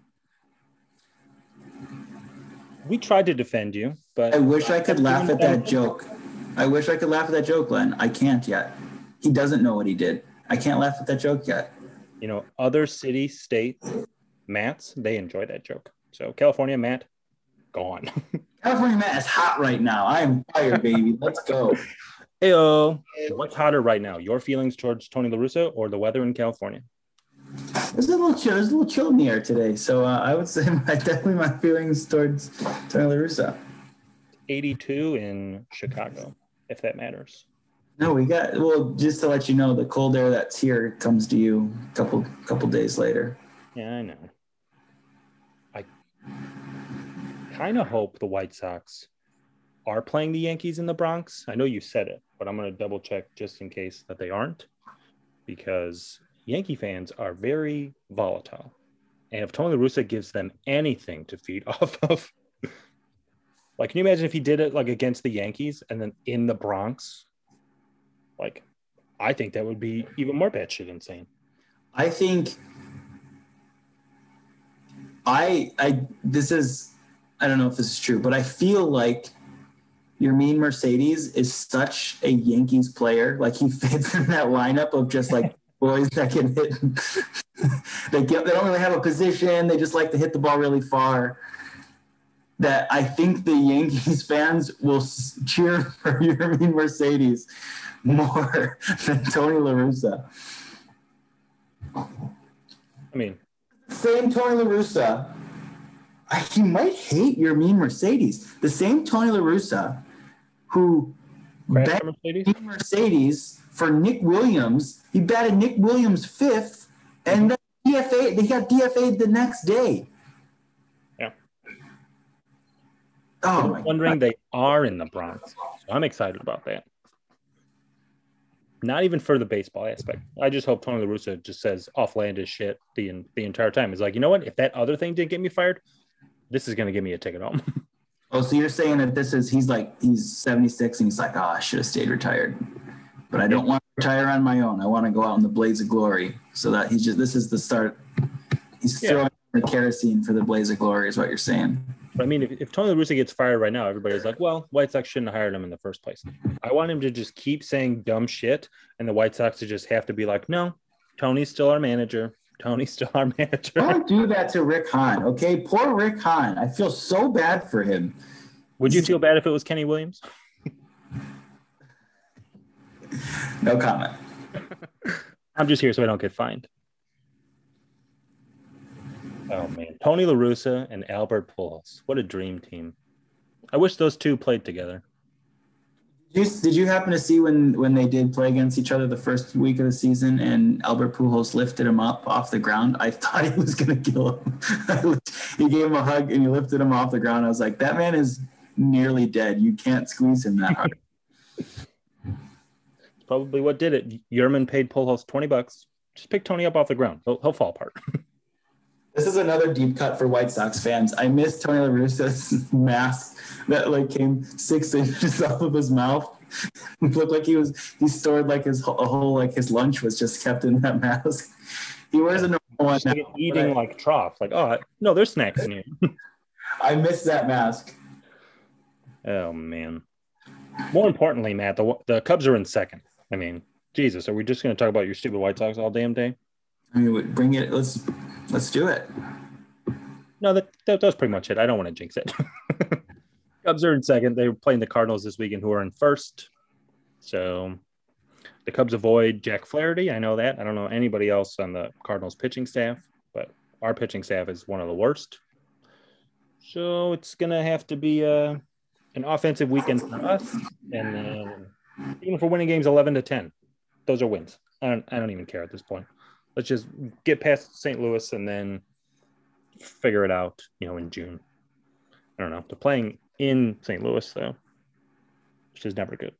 we tried to defend you, but I wish I could laugh at that joke. I wish I could laugh at that joke, Glenn. I can't yet. He doesn't know what he did. I can't laugh at that joke yet. You know, other city, state Matts, they enjoy that joke. So California Matt, gone. California Matt is hot right now. I am fired, baby. Let's go. Heyo. What's hotter right now? Your feelings towards Tony La Russa or the weather in California? There's a little chill. There's a little chill in the air today. So uh, I would say my, definitely my feelings towards Tony La Russa. eighty-two in Chicago, if that matters. No, we got, well, just to let you know, the cold air that's here comes to you a couple, couple days later. Yeah, I know. I kind of hope the White Sox are playing the Yankees in the Bronx. I know you said it, but I'm going to double check just in case that they aren't, because Yankee fans are very volatile. And if Tony La Russa gives them anything to feed off of, like, can you imagine if he did it like against the Yankees and then in the Bronx? Like, I think that would be even more batshit insane. I think I, I, this is, I don't know if this is true, but I feel like Yermin Mercedes is such a Yankees player. Like, he fits in that lineup of just like boys that can hit. they get, they don't really have a position. They just like to hit the ball really far. That I think the Yankees fans will cheer for Yermin Mercedes more than Tony La Russa. I mean, same Tony La Russa, I, he might hate Yermin Mercedes. The same Tony La Russa who batted Mercedes? Mercedes for Nick Williams. He batted Nick Williams fifth, and then D F A. They got D F A'd the next day. Yeah. Oh, I'm my wondering God. They are in the Bronx. So I'm excited about that. Not even for the baseball aspect. I just hope Tony La Russa just says offlandish shit the the entire time. He's like, you know what? If that other thing didn't get me fired, this is going to give me a ticket home. Oh, so you're saying that this is, he's like, he's seventy-six and he's like, oh, I should have stayed retired. But I don't want to retire on my own. I want to go out in the blaze of glory. So that he's just, this is the start. He's Yeah. throwing the kerosene for the blaze of glory is what you're saying. But I mean, if, if Tony La Russa gets fired right now, everybody's like, well, White Sox shouldn't have hired him in the first place. I want him to just keep saying dumb shit, and the White Sox to just have to be like, no, Tony's still our manager. Tony's still our manager. Don't do that to Rick Hahn, okay? Poor Rick Hahn. I feel so bad for him. Would you feel bad if it was Kenny Williams? No comment. I'm just here so I don't get fined. Oh, man. Tony La Russa and Albert Pujols. What a dream team. I wish those two played together. Did you, did you happen to see when, when they did play against each other the first week of the season and Albert Pujols lifted him up off the ground? I thought he was going to kill him. He gave him a hug and he lifted him off the ground. I was like, that man is nearly dead. You can't squeeze him that hard. It's probably what did it. Yerman paid Pujols twenty bucks. Just pick Tony up off the ground. He'll, he'll fall apart. This is another deep cut for White Sox fans. I miss Tony La Russa's mask that like came six inches off of his mouth. It looked like he was he stored like his a whole like his lunch was just kept in that mask. He wears a normal one now, eating I, like trough. Like, oh no, there's snacks in here. I miss that mask. Oh man. More importantly, Matt, the the Cubs are in second. I mean, Jesus, are we just going to talk about your stupid White Sox all damn day? I mean, bring it. Let's let's do it. No, that, that that's pretty much it. I don't want to jinx it. Cubs are in second. They were playing the Cardinals this weekend, who are in first. So the Cubs avoid Jack Flaherty. I know that. I don't know anybody else on the Cardinals pitching staff, but our pitching staff is one of the worst. So it's gonna have to be a an offensive weekend for us, and then even if we're winning games eleven to ten, those are wins. I don't I don't even care at this point. Let's just get past Saint Louis and then figure it out, you know, in June. I don't know. They're playing in Saint Louis, though, which is never good.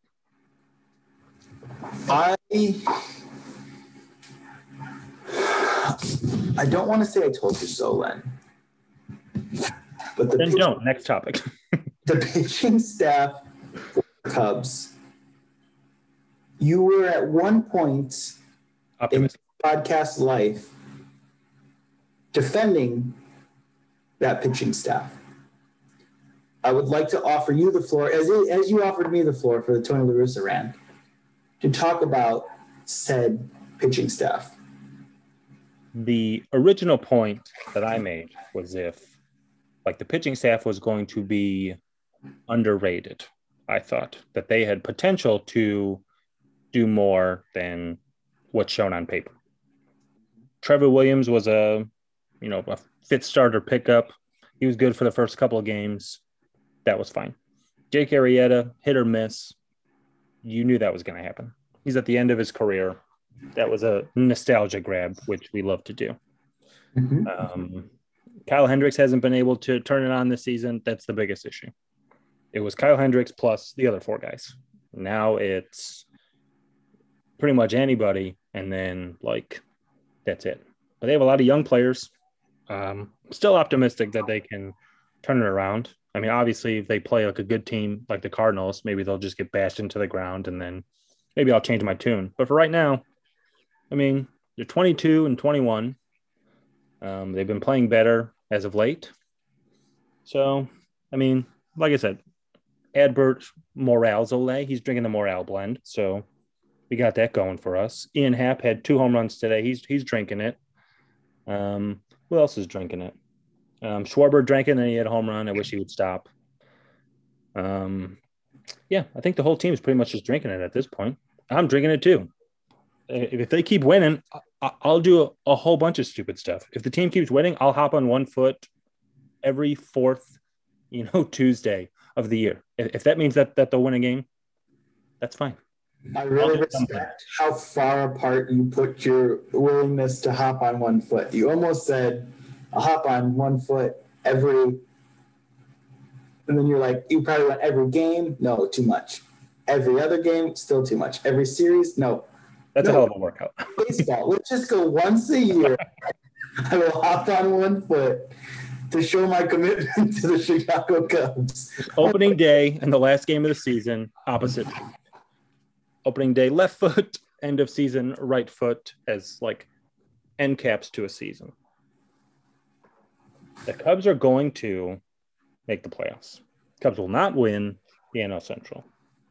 I I don't want to say I told you so, Len. But the then pitching, don't. Next topic. The pitching staff for the Cubs, you were at one point Optimistic. in podcast life defending that pitching staff. I would like to offer you the floor, as it, as you offered me the floor for the Tony La Russa rant, to talk about said pitching staff. The original point that I made was if, like, the pitching staff was going to be underrated. I thought that they had potential to do more than what's shown on paper. Trevor Williams was a, you know, a fifth starter pickup. He was good for the first couple of games. That was fine. Jake Arrieta, hit or miss. You knew that was going to happen. He's at the end of his career. That was a nostalgia grab, which we love to do. Mm-hmm. Um, Kyle Hendricks hasn't been able to turn it on this season. That's the biggest issue. It was Kyle Hendricks plus the other four guys. Now it's pretty much anybody, and then, like, that's it. But they have a lot of young players. Um, still optimistic that they can turn it around. I mean, obviously, if they play like a good team like the Cardinals, maybe they'll just get bashed into the ground, and then maybe I'll change my tune. But for right now, I mean, they're twenty-two and twenty-one. Um, they've been playing better as of late. So, I mean, like I said, Adbert Moralzole, he's drinking the Morale blend. So we got that going for us. Ian Happ had two home runs today. He's he's drinking it. Um, who else is drinking it? Um, Schwarber drank it, and then he had a home run. I wish he would stop. Um, yeah, I think the whole team is pretty much just drinking it at this point. I'm drinking it too. If they keep winning, I'll do a, a whole bunch of stupid stuff. If the team keeps winning, I'll hop on one foot every fourth, you know, Tuesday of the year. If, if that means that that they'll win a game, that's fine. I really respect how far apart you put your willingness to hop on one foot. You almost said, I'll hop on one foot every, and then you're like, you probably want every game? No, too much. Every other game? Still too much. Every series? No. That's no. a hell of a workout. Baseball. Let's just go once a year. I will hop on one foot to show my commitment to the Chicago Cubs. Opening day and the last game of the season, opposite. Opening day, left foot. End of season, right foot, as like end caps to a season. The Cubs are going to make the playoffs. Cubs will not win the N L Central.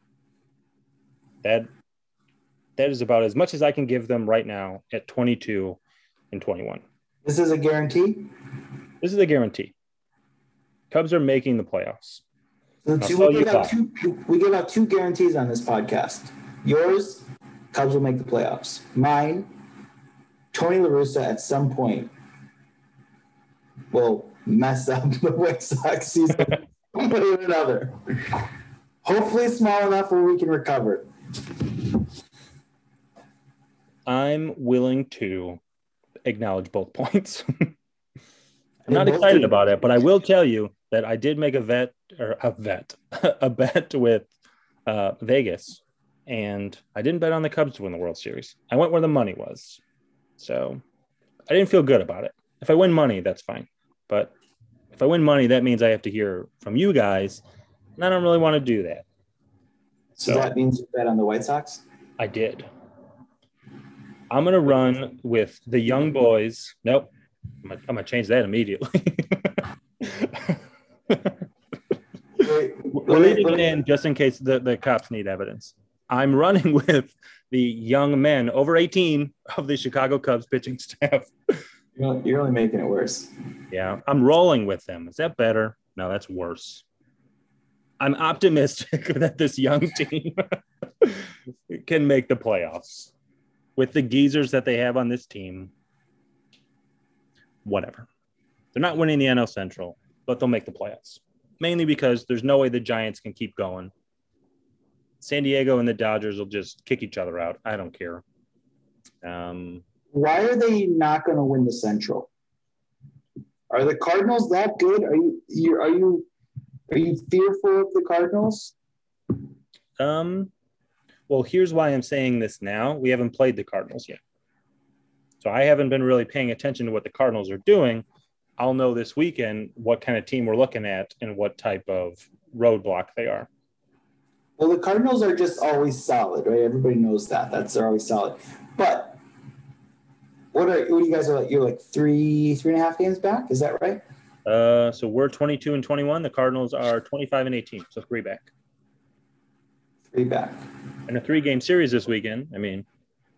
That that is about as much as I can give them right now at twenty-two and twenty-one. This is a guarantee? This is a guarantee. Cubs are making the playoffs. So two, we, give out two, we give out two guarantees on this podcast. Yours, Cubs will make the playoffs. Mine, Tony La Russa at some point will mess up the White Sox season one way or another. Hopefully small enough where we can recover. I'm willing to acknowledge both points. I'm not excited about it, but I will tell you that I did make a vet or a vet, a bet with uh, Vegas, and I didn't bet on the Cubs to win the World Series. I went where the money was. So I didn't feel good about it. If I win money, that's fine. But if I win money, that means I have to hear from you guys, and I don't really want to do that. So, so that means you bet on the White Sox? I did. I'm going to run with the young boys. Nope. I'm going to change that immediately. Wait, We're leaving it in just in case the, the cops need evidence. I'm running with the young men over eighteen of the Chicago Cubs pitching staff. You're only making it worse. Yeah, I'm rolling with them. Is that better? No, that's worse. I'm optimistic that this young team can make the playoffs. With the geezers that they have on this team, whatever. They're not winning the N L Central, but they'll make the playoffs. Mainly because there's no way the Giants can keep going. San Diego and the Dodgers will just kick each other out. I don't care. Um, Why are they not going to win the Central? Are the Cardinals that good? Are you, you are you are you fearful of the Cardinals? Um. Well, here's why I'm saying this now. We haven't played the Cardinals yet. So I haven't been really paying attention to what the Cardinals are doing. I'll know this weekend what kind of team we're looking at and what type of roadblock they are. Well, the Cardinals are just always solid, right? Everybody knows that. That's they're always solid. But what are what you guys are like? You're like three, three and a half games back. Is that right? Uh, so we're twenty-two and twenty-one. The Cardinals are twenty-five and eighteen. So three back. Three back. And a three-game series this weekend. I mean,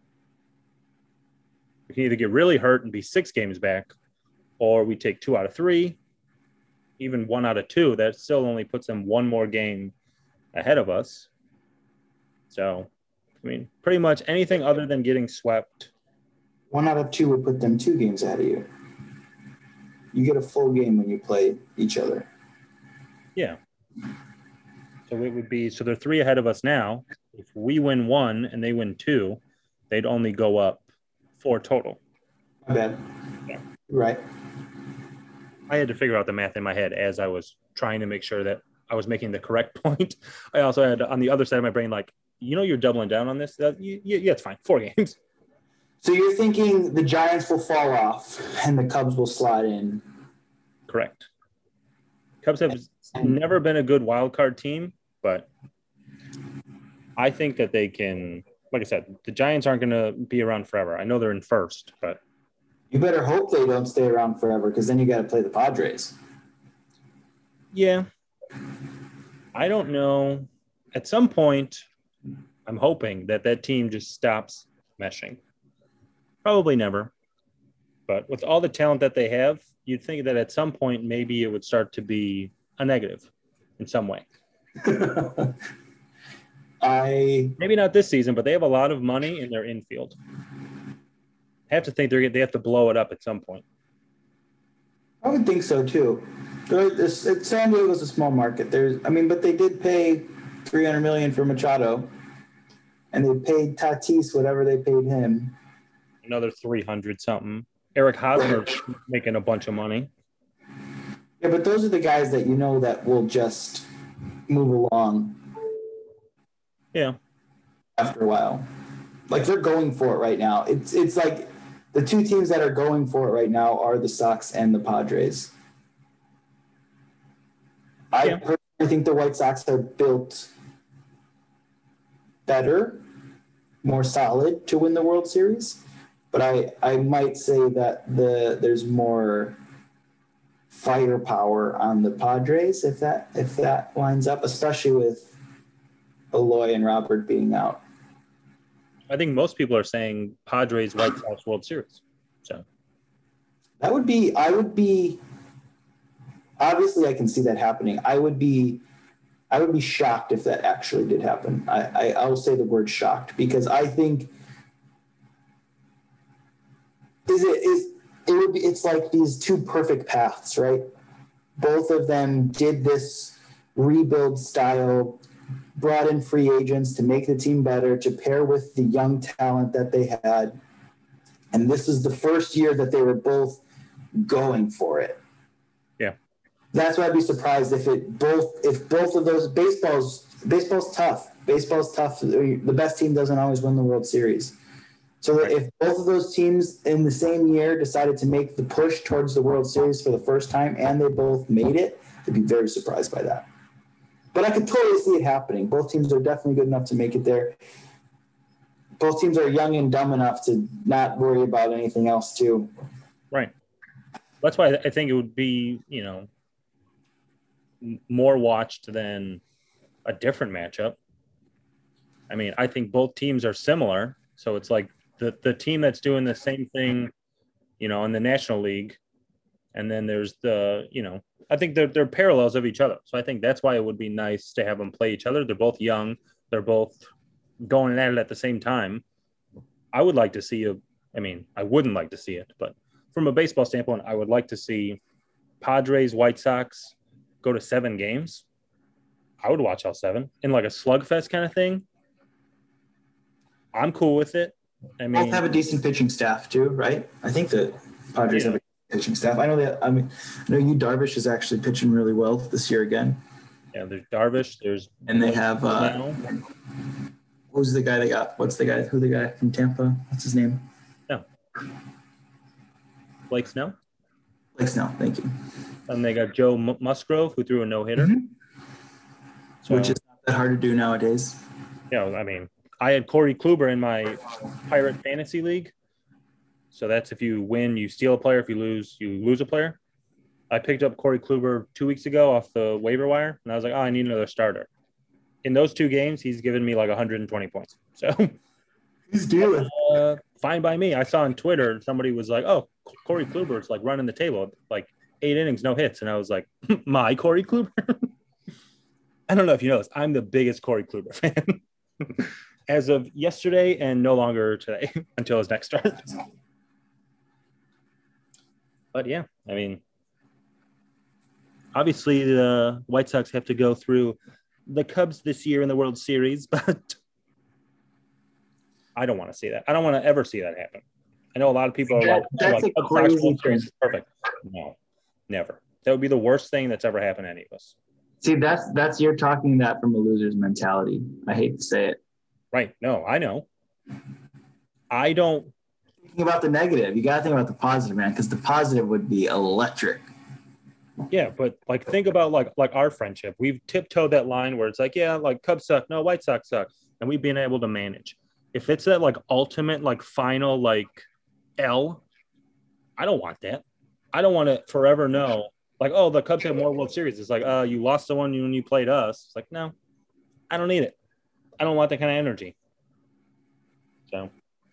we can either get really hurt and be six games back, or we take two out of three, even one out of two. That still only puts them one more game ahead of us. So, I mean, pretty much anything other than getting swept. One out of two would put them two games ahead of you. You get a full game when you play each other. Yeah. So it would be, so they're three ahead of us now. If we win one and they win two, they'd only go up four total. My bad. Yeah. Right. I had to figure out the math in my head as I was trying to make sure that I was making the correct point. I also had on the other side of my brain, like, you know, you're doubling down on this. That, yeah, yeah, it's fine. Four games. So you're thinking the Giants will fall off and the Cubs will slide in. Correct. Cubs have never been a good wild card team, but I think that they can, like I said, the Giants aren't going to be around forever. I know they're in first, but. You better hope they don't stay around forever because then you got to play the Padres. Yeah. I don't know. At some point, I'm hoping that that team just stops meshing. Probably never. But with all the talent that they have, you'd think that at some point, maybe it would start to be a negative in some way. I Maybe not this season, but they have a lot of money in their infield. I have to think they're they have to blow it up at some point. I would think so too. This, San Diego's a small market. There's, I mean, but they did pay three hundred million dollars for Machado, and they paid Tatis whatever they paid him. Another three hundred something. Eric Hosmer's making a bunch of money. Yeah, but those are the guys that you know that will just move along. Yeah. After a while, like they're going for it right now. It's it's like the two teams that are going for it right now are the Sox and the Padres. I yeah. personally think the White Sox are built better, more solid to win the World Series, but I, I might say that the there's more firepower on the Padres if that if that lines up, especially with Eloy and Robert being out. I think most people are saying Padres White Sox World Series. So that would be I would be obviously I can see that happening. I would be I would be shocked if that actually did happen. I, I I'll say the word shocked because I think is it is it would be it's like these two perfect paths, right? Both of them did this rebuild style, brought in free agents to make the team better, to pair with the young talent that they had. And this is the first year that they were both going for it. Yeah. That's why I'd be surprised if it both if both of those baseball's baseball's tough. Baseball's tough. The best team doesn't always win the World Series. So right. If both of those teams in the same year decided to make the push towards the World Series for the first time and they both made it, I'd be very surprised by that. But I could totally see it happening. Both teams are definitely good enough to make it there. Both teams are young and dumb enough to not worry about anything else too. Right. That's why I think it would be, you know, more watched than a different matchup. I mean, I think both teams are similar. So it's like the, the team that's doing the same thing, you know, in the National League. And then there's the, you know, I think they're, they're parallels of each other. So I think that's why it would be nice to have them play each other. They're both young. They're both going at it at the same time. I would like to see a, I mean, I wouldn't like to see it, but from a baseball standpoint, I would like to see Padres, White Sox go to seven games. I would watch all seven in like a slugfest kind of thing. I'm cool with it. I mean, both have a decent pitching staff too, right? I think the Padres yeah. have a pitching staff. I know that. I mean, I know Yu Darvish is actually pitching really well this year again. Yeah, there's Darvish. There's and they have uh, who's the guy they got? What's the guy? Who the guy from Tampa? What's his name? No, Blake Snell. Blake Snell. Thank you. And they got Joe M- Musgrove, who threw a no hitter, mm-hmm. so, which is not that hard to do nowadays. Yeah, you know, I mean. I had Corey Kluber in my Pirate Fantasy League. So that's if you win, you steal a player. If you lose, you lose a player. I picked up Corey Kluber two weeks ago off the waiver wire, and I was like, oh, I need another starter. In those two games, he's given me like one hundred twenty points. So he's dealing. Uh, fine by me. I saw on Twitter somebody was like, oh, Corey Kluber's like running the table, like eight innings, no hits. And I was like, my Corey Kluber? I don't know if you know this. I'm the biggest Corey Kluber fan. As of yesterday and no longer today until his next start. But yeah, I mean, obviously the White Sox have to go through the Cubs this year in the World Series, but I don't want to see that. I don't want to ever see that happen. I know a lot of people are that, like, that's like a crazy thing. Perfect. No, never. That would be the worst thing that's ever happened to any of us. See, that's, that's, you're talking that from a loser's mentality. I hate to say it. Right. No, I know. I don't think about the negative. You got to think about the positive, man, because the positive would be electric. Yeah, but like think about like like our friendship. We've tiptoed that line where it's like, yeah, like Cubs suck, no, White Sox suck, and we've been able to manage. If it's that like ultimate like final like L, I don't want that. I don't want to forever know like, oh, the Cubs have more World Series. It's like, uh, you lost the one when you played us. It's like, no, I don't need it. I don't want that kind of energy. So,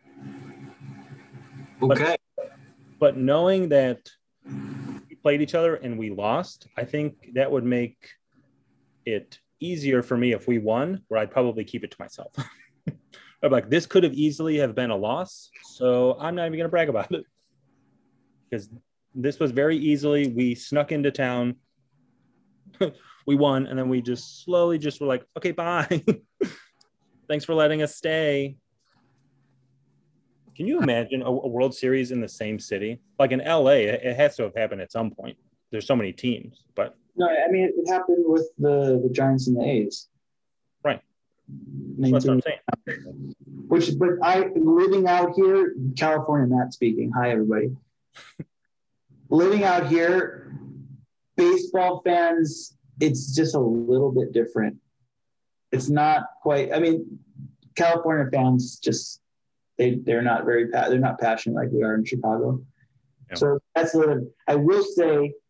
okay. But, but knowing that we played each other and we lost, I think that would make it easier for me if we won, where I'd probably keep it to myself. I'm like, this could have easily have been a loss, so I'm not even going to brag about it. Because this was very easily, we snuck into town, we won, and then we just slowly just were like, okay, bye. Thanks for letting us stay. Can you imagine a, a World Series in the same city? Like in L A, it, it has to have happened at some point. There's so many teams, but no, I mean it happened with the, the Giants and the A's. Right. So that's what I'm saying. Which, but I living out here, California, Matt speaking. Hi, everybody. Living out here, baseball fans, it's just a little bit different. It's not quite. I mean, California fans just they they're not very they're not passionate like we are in Chicago. Yeah. So that's a little. I will say,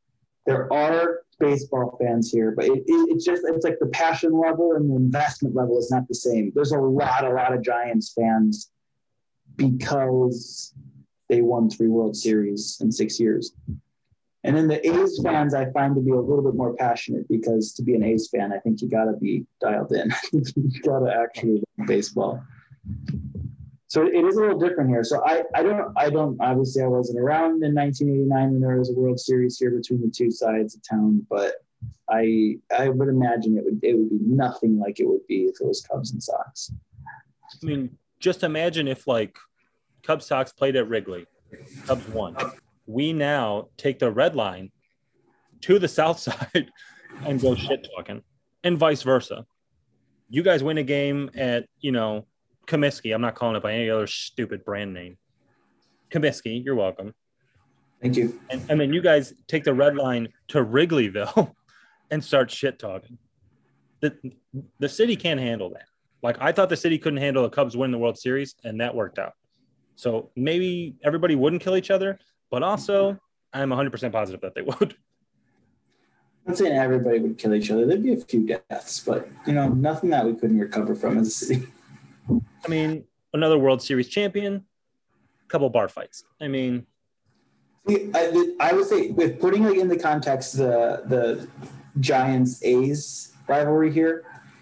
there are baseball fans here, but it, it, it's just, it's like the passion level and the investment level is not the same. There's a lot, a lot of Giants fans because they won three World Series in six years. And then the A's fans I find to be a little bit more passionate because to be an A's fan, I think you got to be dialed in. You got to actually love baseball. So it is a little different here. So I, I don't, I don't, obviously I wasn't around in nineteen eighty-nine when there was a World Series here between the two sides of town, but I, I would imagine it would, it would be nothing like it would be if it was Cubs and Sox. I mean, just imagine if like Cubs Sox played at Wrigley, Cubs won. We now take the red line to the south side and go shit talking, and vice versa. You guys win a game at, you know, Comiskey. I'm not calling it by any other stupid brand name. Comiskey, you're welcome. Thank you. And, and then you guys take the red line to Wrigleyville and start shit talking. The, the city can't handle that. Like, I thought the city couldn't handle the Cubs winning the World Series, and that worked out. So maybe everybody wouldn't kill each other, but also I'm one hundred percent positive that they would. I'm not saying everybody would kill each other. There'd be a few deaths, but, you know, nothing that we couldn't recover from as a city. I mean, another World Series champion, a couple bar fights. I mean, See, I, I would say with putting it in the context the the Giants A's rivalry here,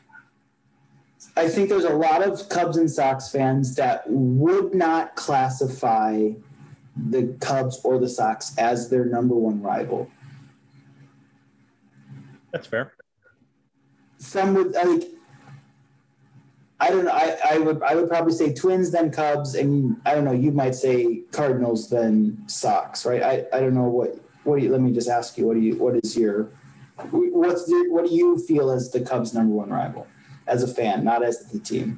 I think there's a lot of Cubs and Sox fans that would not classify the Cubs or the Sox as their number one rival. that's fair. Some would like. I don't know. I, I would I would probably say Twins then Cubs, and I don't know. You might say Cardinals then Sox, right? I, I don't know what what. Do you, let me just ask you. What do you what is your what's the, what do you feel as the Cubs' number one rival as a fan, not as the team?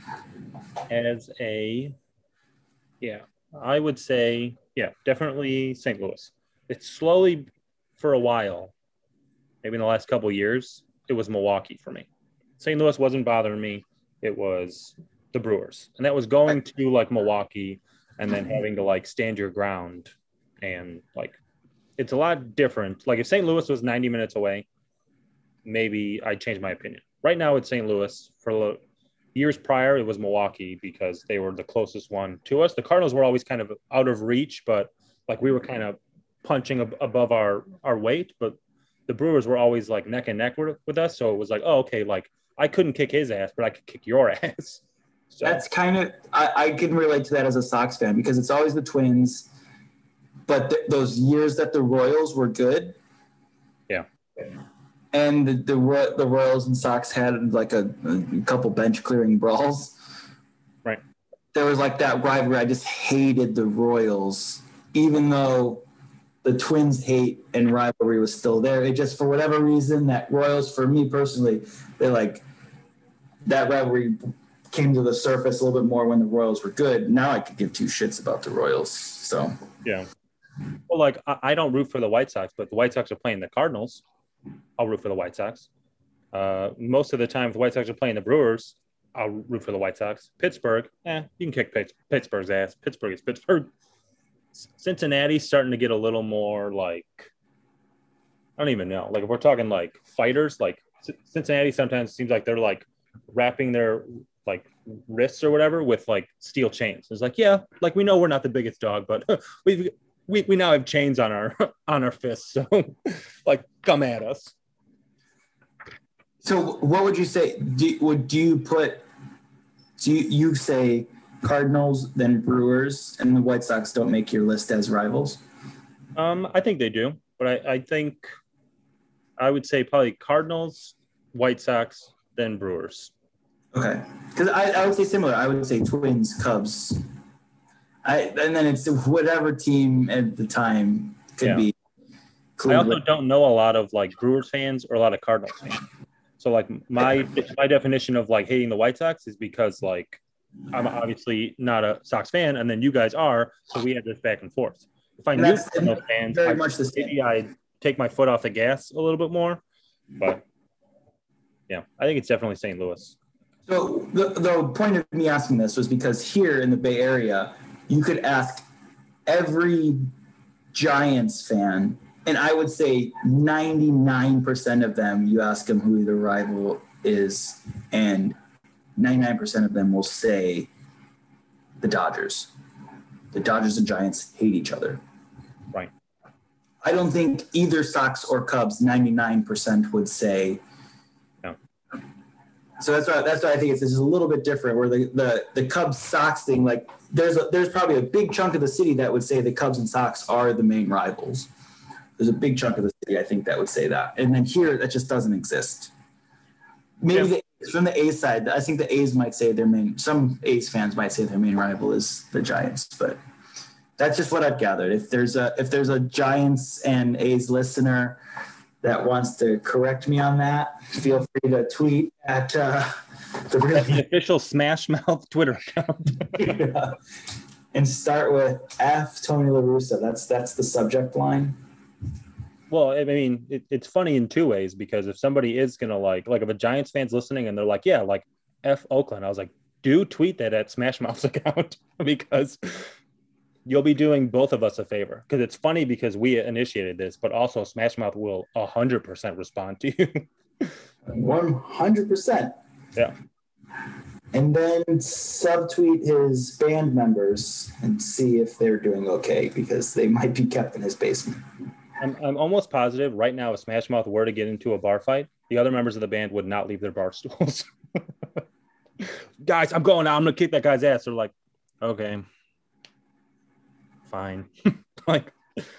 As a, yeah, I would say, yeah, definitely Saint Louis. It's slowly, for a while, maybe in the last couple of years, it was Milwaukee for me. Saint Louis wasn't bothering me. It was the Brewers. And that was going to like Milwaukee and then having to like stand your ground. And like, it's a lot different. Like if Saint Louis was ninety minutes away, maybe I'd change my opinion. Right now it's Saint Louis. For years prior, it was Milwaukee because they were the closest one to us. The Cardinals were always kind of out of reach, but like we were kind of punching ab- above our, our weight. But the Brewers were always like neck and neck with, with us. So it was like, oh, okay, like, I couldn't kick his ass, but I could kick your ass. So. That's kind of I, I can relate to that as a Sox fan because it's always the Twins, but th- those years that the Royals were good, yeah, and the the, the Royals and Sox had like a, a couple bench clearing brawls. Right. There was like that rivalry. I just hated the Royals, even though the Twins hate and rivalry was still there. It just, for whatever reason, that Royals, for me personally, they like that rivalry came to the surface a little bit more when the Royals were good. Now I could give two shits about the Royals. So yeah. Well, like I, I don't root for the White Sox, but the White Sox are playing the Cardinals. I'll root for the White Sox. Uh, most of the time, if the White Sox are playing the Brewers, I'll root for the White Sox. Pittsburgh, eh, you can kick Pitts, Pittsburgh's ass. Pittsburgh is Pittsburgh. Cincinnati's starting to get a little more like, I don't even know. Like if we're talking like fighters, like Cincinnati sometimes seems like they're like wrapping their like wrists or whatever with like steel chains. It's like, yeah, like we know we're not the biggest dog, but we we we now have chains on our on our fists. So like come at us. So what would you say? Do, would do you put do you, you say Cardinals, then Brewers, and the White Sox don't make your list as rivals? Um, I think they do, but I, I think I would say probably Cardinals, White Sox, then Brewers. Okay, because I, I would say similar. I would say Twins, Cubs, I and then it's whatever team at the time could yeah. be. Cleveland. I also don't know a lot of like Brewers fans or a lot of Cardinals fans. So like my my definition of like hating the White Sox is because like I'm obviously not a Sox fan, and then you guys are, so we have this back and forth. If I and knew those fans, very I'd, much the same. Maybe I'd take my foot off the gas a little bit more. But yeah, I think it's definitely Saint Louis. So the, the point of me asking this was because here in the Bay Area, you could ask every Giants fan and I would say ninety-nine percent of them, you ask them who the rival is, and ninety-nine percent of them will say the Dodgers. The Dodgers and Giants hate each other. Right. I don't think either Sox or Cubs, ninety-nine percent would say. No. So that's why that's why I think it's, it's a little bit different. Where the, the, the Cubs Sox thing, like there's a, there's probably a big chunk of the city that would say the Cubs and Sox are the main rivals. There's a big chunk of the city I think that would say that, and then here that just doesn't exist. Maybe yeah. the, from the A's side, I think the A's might say their main. Some A's fans might say their main rival is the Giants, but that's just what I've gathered. If there's a if there's a Giants and A's listener that wants to correct me on that, feel free to tweet at uh, the, the official Smash Mouth Twitter account. Yeah. And start with F Tony La Russa. That's that's the subject line. Well, I mean, it, it's funny in two ways, because if somebody is gonna like, like if a Giants fan's listening and they're like, yeah, like F Oakland, I was like, do tweet that at Smash Mouth's account, because you'll be doing both of us a favor. Because it's funny because we initiated this, but also Smash Mouth will a hundred percent respond to you. One hundred percent. Yeah. And then subtweet his band members and see if they're doing okay, because they might be kept in his basement. I'm, I'm almost positive right now if Smash Mouth were to get into a bar fight, the other members of the band would not leave their bar stools. Guys, I'm going out. I'm going to kick that guy's ass. They're like, okay, fine. Like,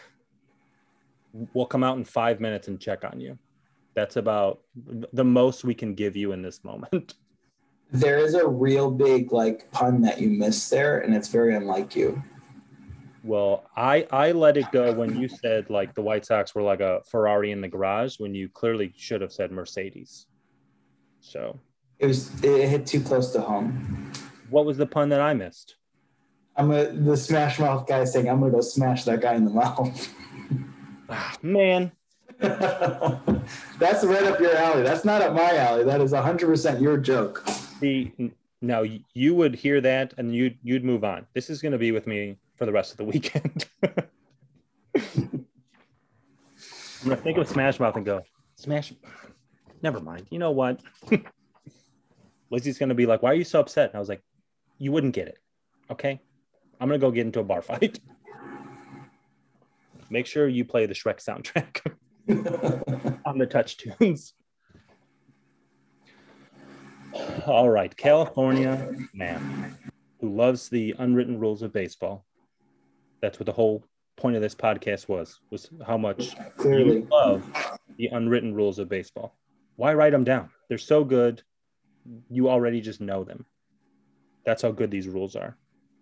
we'll come out in five minutes and check on you. That's about the most we can give you in this moment. There is a real big like pun that you missed there, and it's very unlike you. Well, I, I let it go when you said like the White Sox were like a Ferrari in the garage, when you clearly should have said Mercedes. So it was it hit too close to home. What was the pun that I missed? I'm a, the Smash Mouth guy saying I'm gonna go smash that guy in the mouth. Man. That's right up your alley. That's not up my alley. That is one hundred percent your joke. See, now you would hear that and you'd you'd move on. This is going to be with me for the rest of the weekend. I'm going to think of Smash Mouth and go, Smash. Never mind. You know what? Lizzie's going to be like, why are you so upset? And I was like, you wouldn't get it. Okay. I'm going to go get into a bar fight. Make sure you play the Shrek soundtrack on the touch tunes. All right. California man who loves the unwritten rules of baseball. That's what the whole point of this podcast was, was how much Clearly. you love the unwritten rules of baseball. Why write them down? They're so good. You already just know them. That's how good these rules are.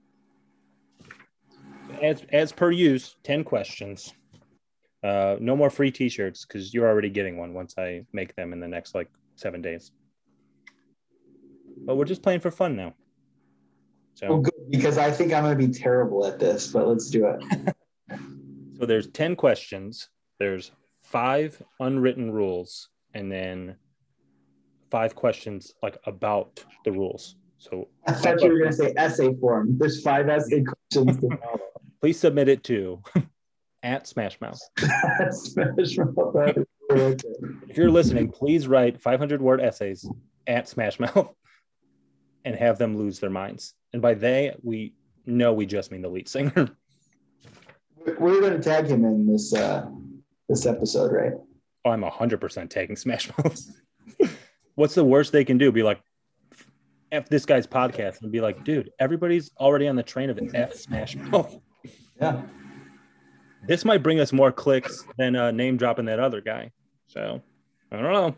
As, as per use, ten questions. Uh, no more free t-shirts because you're already getting one once I make them in the next like seven days. But we're just playing for fun now. So, well, good, because I think I'm going to be terrible at this, but let's do it. So there's ten questions. There's five unwritten rules, and then five questions like about the rules. So I thought you were going to say essay form. There's five essay questions to follow. Please submit it to at Smash Mouth. Smash Mouth. If you're listening, please write five hundred word essays at Smash Mouth and have them lose their minds. And by they, we know we just mean the lead singer. We're going to tag him in this uh, this episode, right? Oh, I'm one hundred percent tagging Smash Mouth. What's the worst they can do? Be like, F this guy's podcast, and be like, dude, everybody's already on the train of F Smash Mouth. Yeah. This might bring us more clicks than uh, name dropping that other guy. So, I don't know.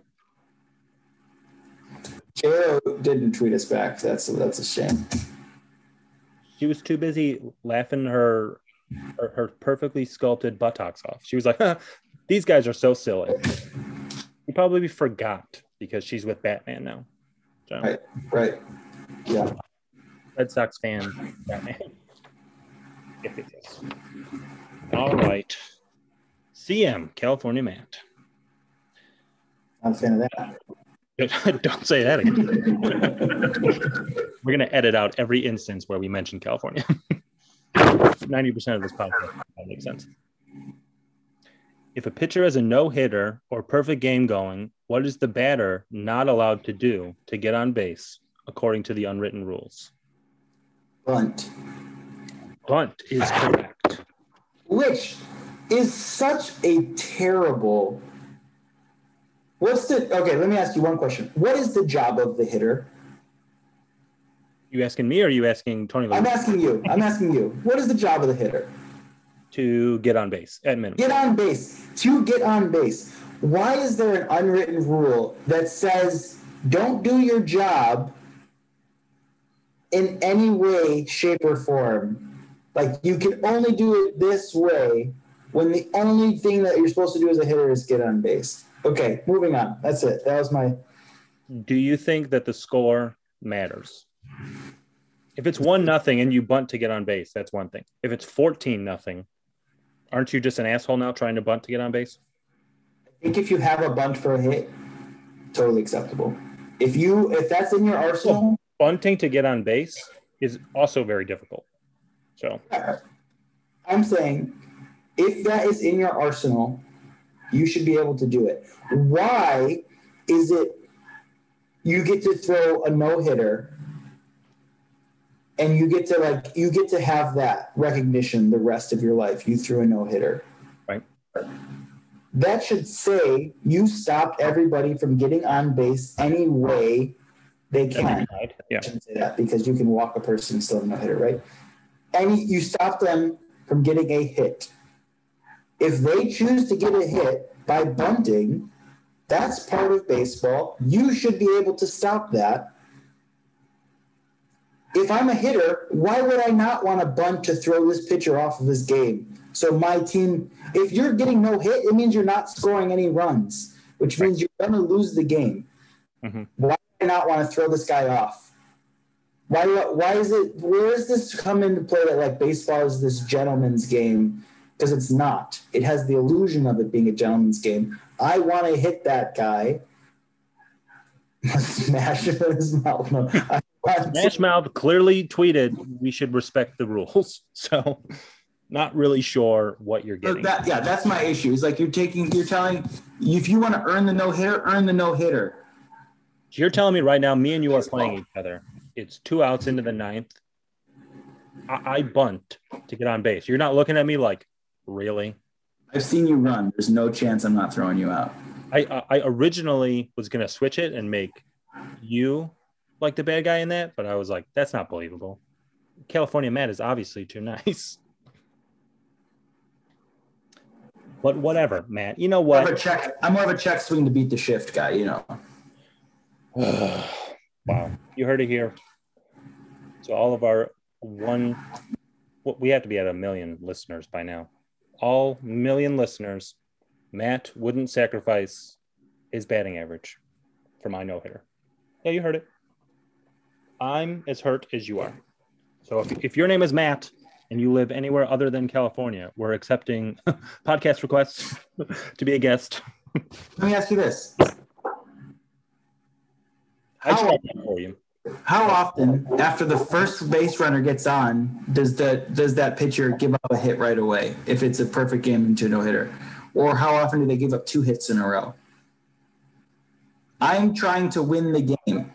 J O didn't tweet us back. That's that's a shame. She was too busy laughing her her, her perfectly sculpted buttocks off. She was like, huh, these guys are so silly. She probably forgot because she's with Batman now. So, right, right. Yeah. Red Sox fan, Batman. If it is. All right. C M, California Matt. I'm a fan of that. Don't say that again. We're going to edit out every instance where we mention California. ninety percent of this podcast that makes sense. If a pitcher has a no-hitter or perfect game going, what is the batter not allowed to do to get on base according to the unwritten rules? Bunt. Bunt is correct. Which is such a terrible. What's the okay? Let me ask you one question. What is the job of the hitter? You asking me or are you asking Tony? I'm asking you. I'm asking you. What is the job of the hitter? To get on base at minimum. Get on base. To get on base. Why is there an unwritten rule that says don't do your job in any way, shape, or form? Like you can only do it this way when the only thing that you're supposed to do as a hitter is get on base. Okay, moving on. That's it. That was my. Do you think that the score matters? If it's one nothing and you bunt to get on base, that's one thing. If it's fourteen nothing, aren't you just an asshole now trying to bunt to get on base? I think if you have a bunt for a hit, totally acceptable. If you if that's in your arsenal, well, bunting to get on base is also very difficult. So I'm saying if that is in your arsenal, you should be able to do it. Why is it you get to throw a no-hitter and you get to like you get to have that recognition the rest of your life? You threw a no-hitter. Right. That should say you stopped everybody from getting on base any way they can. Yeah. I shouldn't say that because you can walk a person and still have a no-hitter, right? And you stop them from getting a hit. If they choose to get a hit by bunting, that's part of baseball. You should be able to stop that. If I'm a hitter, why would I not want to bunt to throw this pitcher off of his game? So my team, if you're getting no hit, it means you're not scoring any runs, which means you're going to lose the game. Mm-hmm. Why do I not want to throw this guy off? Why, why is it, where does this come into play that like baseball is this gentleman's game? Because it's not. It has the illusion of it being a gentleman's game. I want to hit that guy. Smash him in his mouth. No, Smash to- Mouth clearly tweeted we should respect the rules. So not really sure what you're getting. So that, yeah, that's my issue. It's like you're taking, you're telling, if you want to earn the no-hitter, earn the no-hitter. So you're telling me right now, me and you are playing each other. It's two outs into the ninth. I, I bunt to get on base. You're not looking at me like, really? I've seen you run. There's no chance I'm not throwing you out. I I originally was going to switch it and make you like the bad guy in that, but I was like, that's not believable. California Matt is obviously too nice. But whatever, Matt. You know what? I'm more of a check, I'm more of a check swing to beat the shift guy, you know. Wow. You heard it here. So all of our one, well, we have to be at a million listeners by now. All million listeners, Matt wouldn't sacrifice his batting average for my no-hitter. Yeah, you heard it. I'm as hurt as you are. So if, if your name is Matt and you live anywhere other than California, we're accepting podcast requests to be a guest. Let me ask you this. I tried that for you. How often, after the first base runner gets on, does the does that pitcher give up a hit right away if it's a perfect game into a no-hitter? Or how often do they give up two hits in a row? I'm trying to win the game.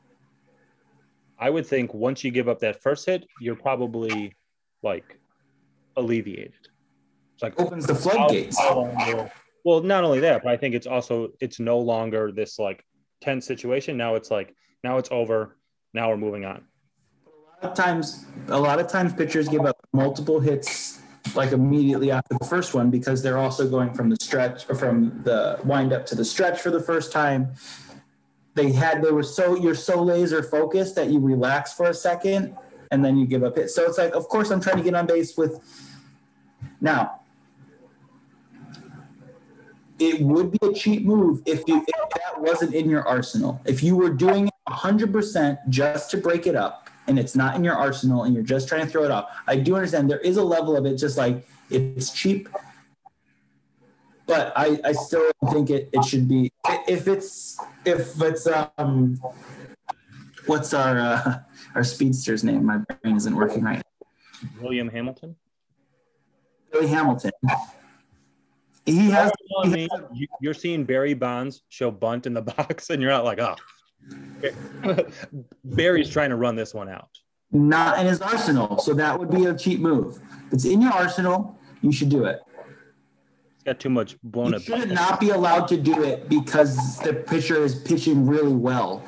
I would think once you give up that first hit, you're probably like alleviated. It's like opens the floodgates. Well, not only that, but I think it's also it's no longer this like tense situation. Now it's like now it's over. Now we're moving on. A lot of times, a lot of times pitchers give up multiple hits like immediately after the first one because they're also going from the stretch or from the wind up to the stretch for the first time. They had they were so you're so laser focused that you relax for a second and then you give up hits. So it's like, of course, I'm trying to get on base with now. It would be a cheap move if you if that wasn't in your arsenal. If you were doing it one hundred percent just to break it up and it's not in your arsenal and you're just trying to throw it off. I do understand there is a level of it just like it's cheap. But I, I still think it, it should be if it's if it's um what's our uh, our speedster's name? My brain isn't working right. William Hamilton. Billy Hamilton. He has. Oh, He me, has you- you're seeing Barry Bonds show bunt in the box, and you're not like, oh, Barry's trying to run this one out. not in his arsenal, so that would be a cheap move. If it's in your arsenal, you should do it. He's got too much blown You up. should not be allowed to do it because the pitcher is pitching really well.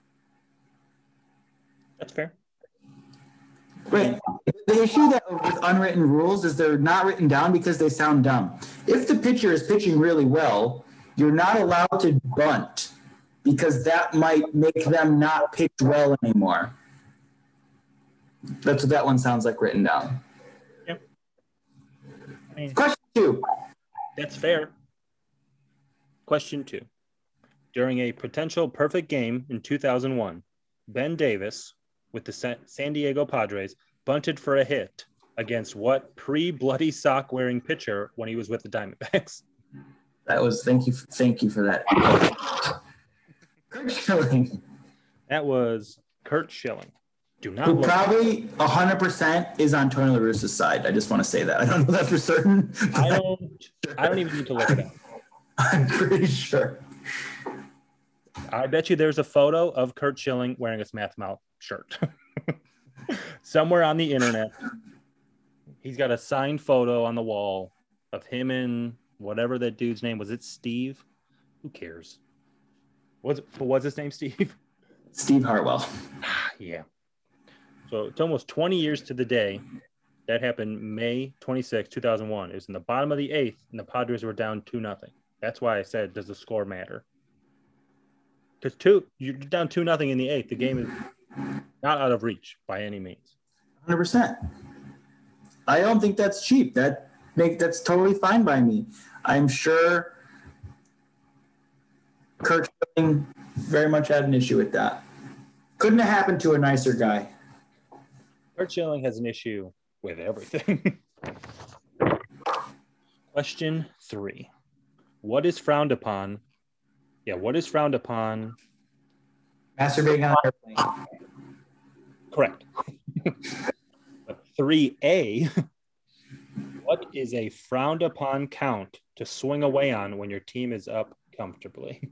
That's fair. Right. The issue that with unwritten rules is they're not written down because they sound dumb. If the pitcher is pitching really well, you're not allowed to bunt because that might make them not pitch well anymore. That's what that one sounds like written down. Yep. I mean, Question two. that's fair. Question two. During a potential perfect game in two thousand one, Ben Davis with the San Diego Padres bunted for a hit against what pre-bloody sock wearing pitcher when he was with the Diamondbacks? That was thank you thank you for that. Kurt Schilling. That was Curt Schilling. Do not Who look. probably one hundred percent is on Tony La Russa's side. I just want to say that. I don't know that for certain. I don't I don't even need to look it up. I'm pretty sure. I bet you there's a photo of Curt Schilling wearing a Smash Mouth shirt. Somewhere on the internet. He's got a signed photo on the wall of him and whatever that dude's name was. It Steve? Who cares? Was it, what's his name, Steve? Steve Hartwell. Yeah. So it's almost twenty years to the day. That happened May twenty-sixth, two thousand one. It was in the bottom of the eighth, and the Padres were down two nothing. That's why I said, does the score matter? Because two, you're down two nothing in the eighth. The game is not out of reach by any means. one hundred percent. I don't think that's cheap. That make that's totally fine by me. I'm sure Curt Schilling very much had an issue with that. Couldn't have happened to a nicer guy. Curt Schilling has an issue with everything. Question three. What is frowned upon? Yeah, what is frowned upon? Masturbating on an airplane. Correct. three A. What is a frowned upon count to swing away on when your team is up comfortably?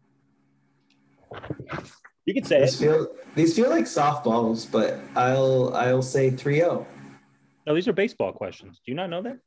You can say These it. feel, these feel like softballs, but I'll I'll say three oh. No, these are baseball questions. Do you not know that?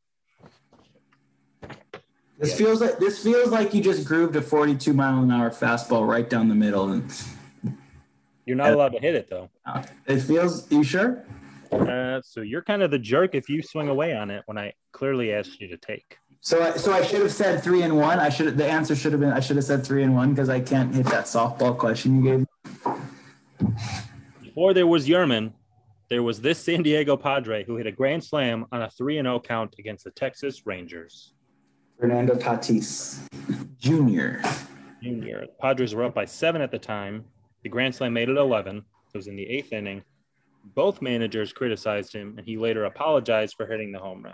This feels like this feels like you just grooved a forty-two mile an hour fastball right down the middle, and You're not allowed to hit it, though. it feels. You sure? Uh, so you're kind of the jerk if you swing away on it when I clearly asked you to take. So I, so I should have said three and one. I should the answer should have been I should have said three and one because I can't hit that softball question you gave me. Before there was Yerman, there was this San Diego Padre who hit a grand slam on a three and oh count against the Texas Rangers. Fernando Tatis Junior Junior. The Padres were up by seven at the time. The grand slam made it eleven. It was in the eighth inning. Both managers criticized him, and he later apologized for hitting the home run.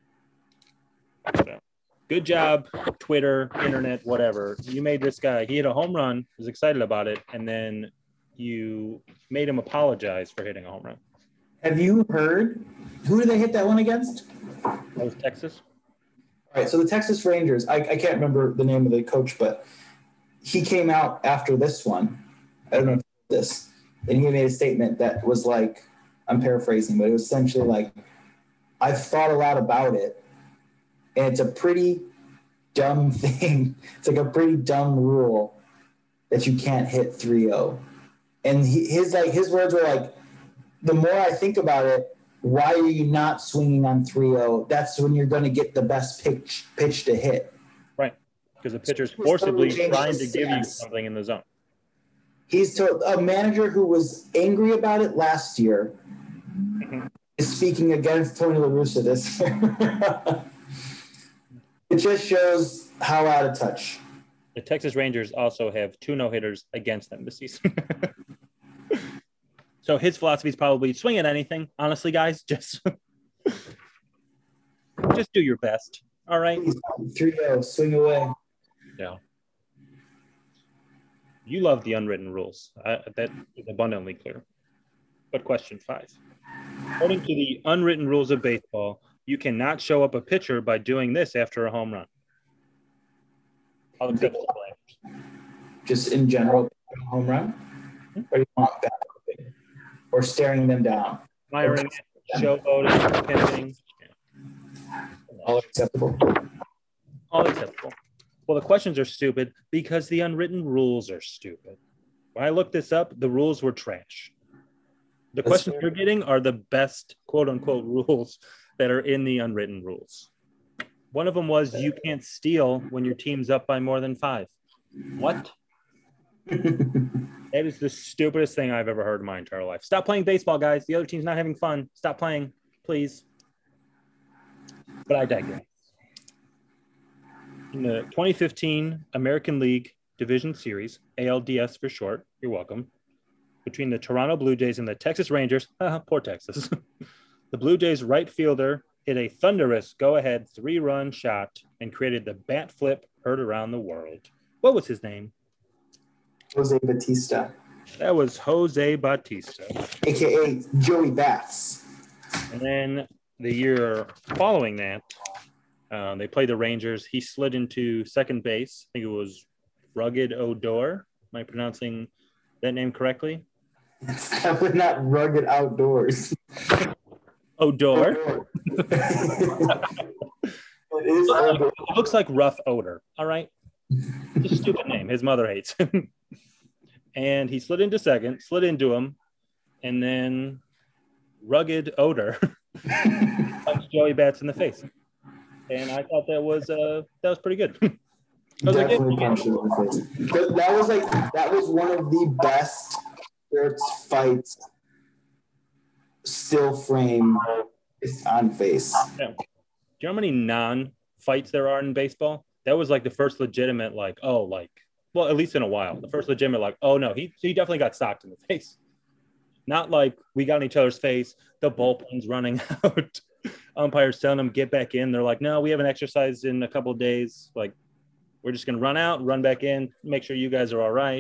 So, good job, Twitter, internet, whatever. You made this guy, he hit a home run, was excited about it, and then you made him apologize for hitting a home run. Have you heard who did they hit that one against? That was Texas. All right, so the Texas Rangers, I, I can't remember the name of the coach, but he came out after this one. I don't know if this, and he made a statement that was like, I'm paraphrasing, but it was essentially like, I've thought a lot about it, and it's a pretty dumb thing. It's like a pretty dumb rule that you can't hit three oh. And he, his like his words were like, the more I think about it, why are you not swinging on three oh? That's when you're going to get the best pitch pitch to hit. Right, because the pitcher's forcibly Totally trying to changed give you his something in the zone. He's to, a manager who was angry about it last year Mhm. is speaking against Tony La Russa this year. It just shows how out of touch. The Texas Rangers also have two no-hitters against them this season. So his philosophy is probably swing at anything. Honestly, guys, just just do your best. All right. three oh, swing away. Yeah. You love the unwritten rules. Uh, that is abundantly clear. But question five. According to the unwritten rules of baseball, you cannot show up a pitcher by doing this after a home run. I'll accept the Flyers. Just in general, home run? Mm-hmm. Or do you want backflipping? Or staring them down? Firing, showboating, pimping. All acceptable. All acceptable. Well, the questions are stupid because the unwritten rules are stupid. When I looked this up, the rules were trash. The That's questions fair. You're getting are the best quote-unquote rules that are in the unwritten rules. One of them was you can't steal when your team's up by more than five. What? That is the stupidest thing I've ever heard in my entire life. Stop playing baseball, guys. The other team's not having fun. Stop playing, please. But I digress. In the twenty fifteen American League Division Series, A L D S for short, you're welcome, between the Toronto Blue Jays and the Texas Rangers, poor Texas, the Blue Jays right fielder hit a thunderous go-ahead three-run shot and created the bat flip heard around the world. What was his name? Jose Bautista. That was Jose Bautista. A K A Joey Bats. And then the year following that, uh, they played the Rangers. He slid into second base. I think it was Rugged Odor. Am I pronouncing that name correctly? That was not Rugged Outdoors. Odor. It is Odor. It looks like Rough Odor. All right. It's a stupid name. His mother hates him. And he slid into second, slid into him, and then Rugged Odor punched Joey Bats in the face. And I thought that was uh that was pretty good. Definitely like, punched him in the face. But that was like that was one of the best sports fights still frame on face. Yeah. Do you know how many non-fights there are in baseball? That was like the first legitimate, like, oh, like, well, at least in a while, the first legitimate, like, oh no, he he definitely got socked in the face. Not like we got in each other's face, the bullpen's running out, umpires telling them get back in. They're like, no, we haven't exercised in a couple of days. Like, we're just gonna run out, run back in, make sure you guys are all right.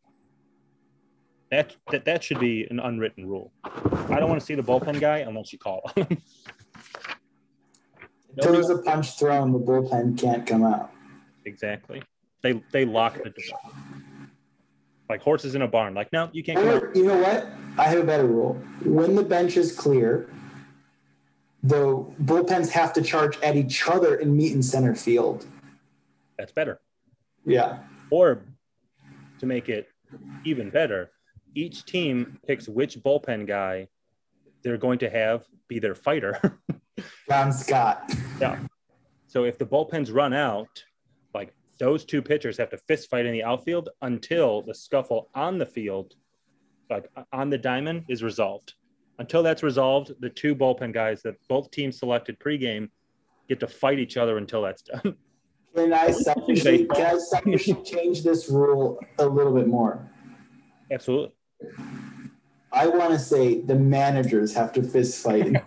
That that, that should be an unwritten rule. I don't want to see the bullpen guy unless you call him. If there was a punch thrown, the bullpen can't come out. Exactly. They they lock the door. Like horses in a barn. Like, no, you can't come or, out. You know what? I have a better rule. When the bench is clear, the bullpens have to charge at each other and meet in center field. That's better. Yeah. Or to make it even better, each team picks which bullpen guy they're going to have be their fighter. John Scott. Yeah. So if the bullpens run out, like those two pitchers have to fist fight in the outfield until the scuffle on the field, like on the diamond, is resolved. Until that's resolved, the two bullpen guys that both teams selected pregame get to fight each other until that's done. Can I selfishly, can I selfishly change this rule a little bit more? Absolutely. I want to say the managers have to fist fight.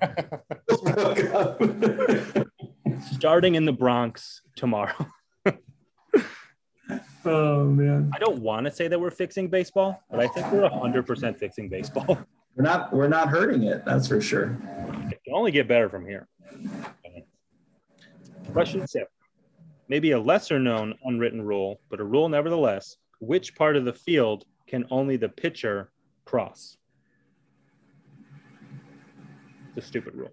Starting in the Bronx tomorrow. Oh, man. I don't want to say that we're fixing baseball, but I think we're one hundred percent fixing baseball. We're not we're not hurting it, that's for sure. It can only get better from here. Question seven. Maybe a lesser-known unwritten rule, but a rule nevertheless. Which part of the field can only the pitcher cross? It's a stupid rule.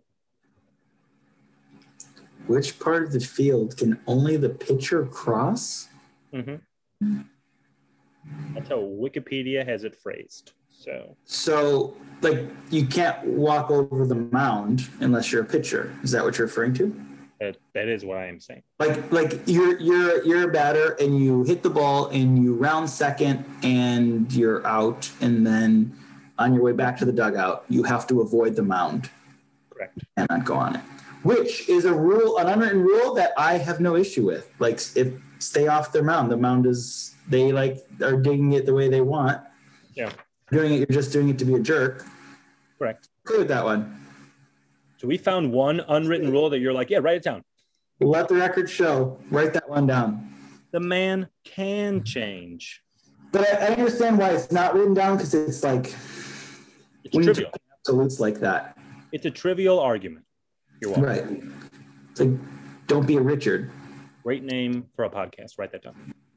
Which part of the field can only the pitcher cross? Mm-hmm. That's how Wikipedia has it phrased. So, so like you can't walk over the mound unless you're a pitcher. Is that what you're referring to? That, that is what I am saying. Like like you're you're you're a batter and you hit the ball and you round second and you're out, and then on your way back to the dugout you have to avoid the mound. Correct. And not go on it. Which is a rule, an unwritten rule that I have no issue with. Like if stay off their mound. The mound is they like are digging it the way they want. Yeah. Doing it, you're just doing it to be a jerk. Correct. Good with that one. So we found one unwritten rule that you're like, yeah, write it down. Let the record show. Write that one down. The man can change. But I, I understand why it's not written down, because it's like it's trivial. Absolutes like that. It's a trivial argument. You're welcome. Right. It's like, don't be a Richard. Great name for a podcast. Write that down.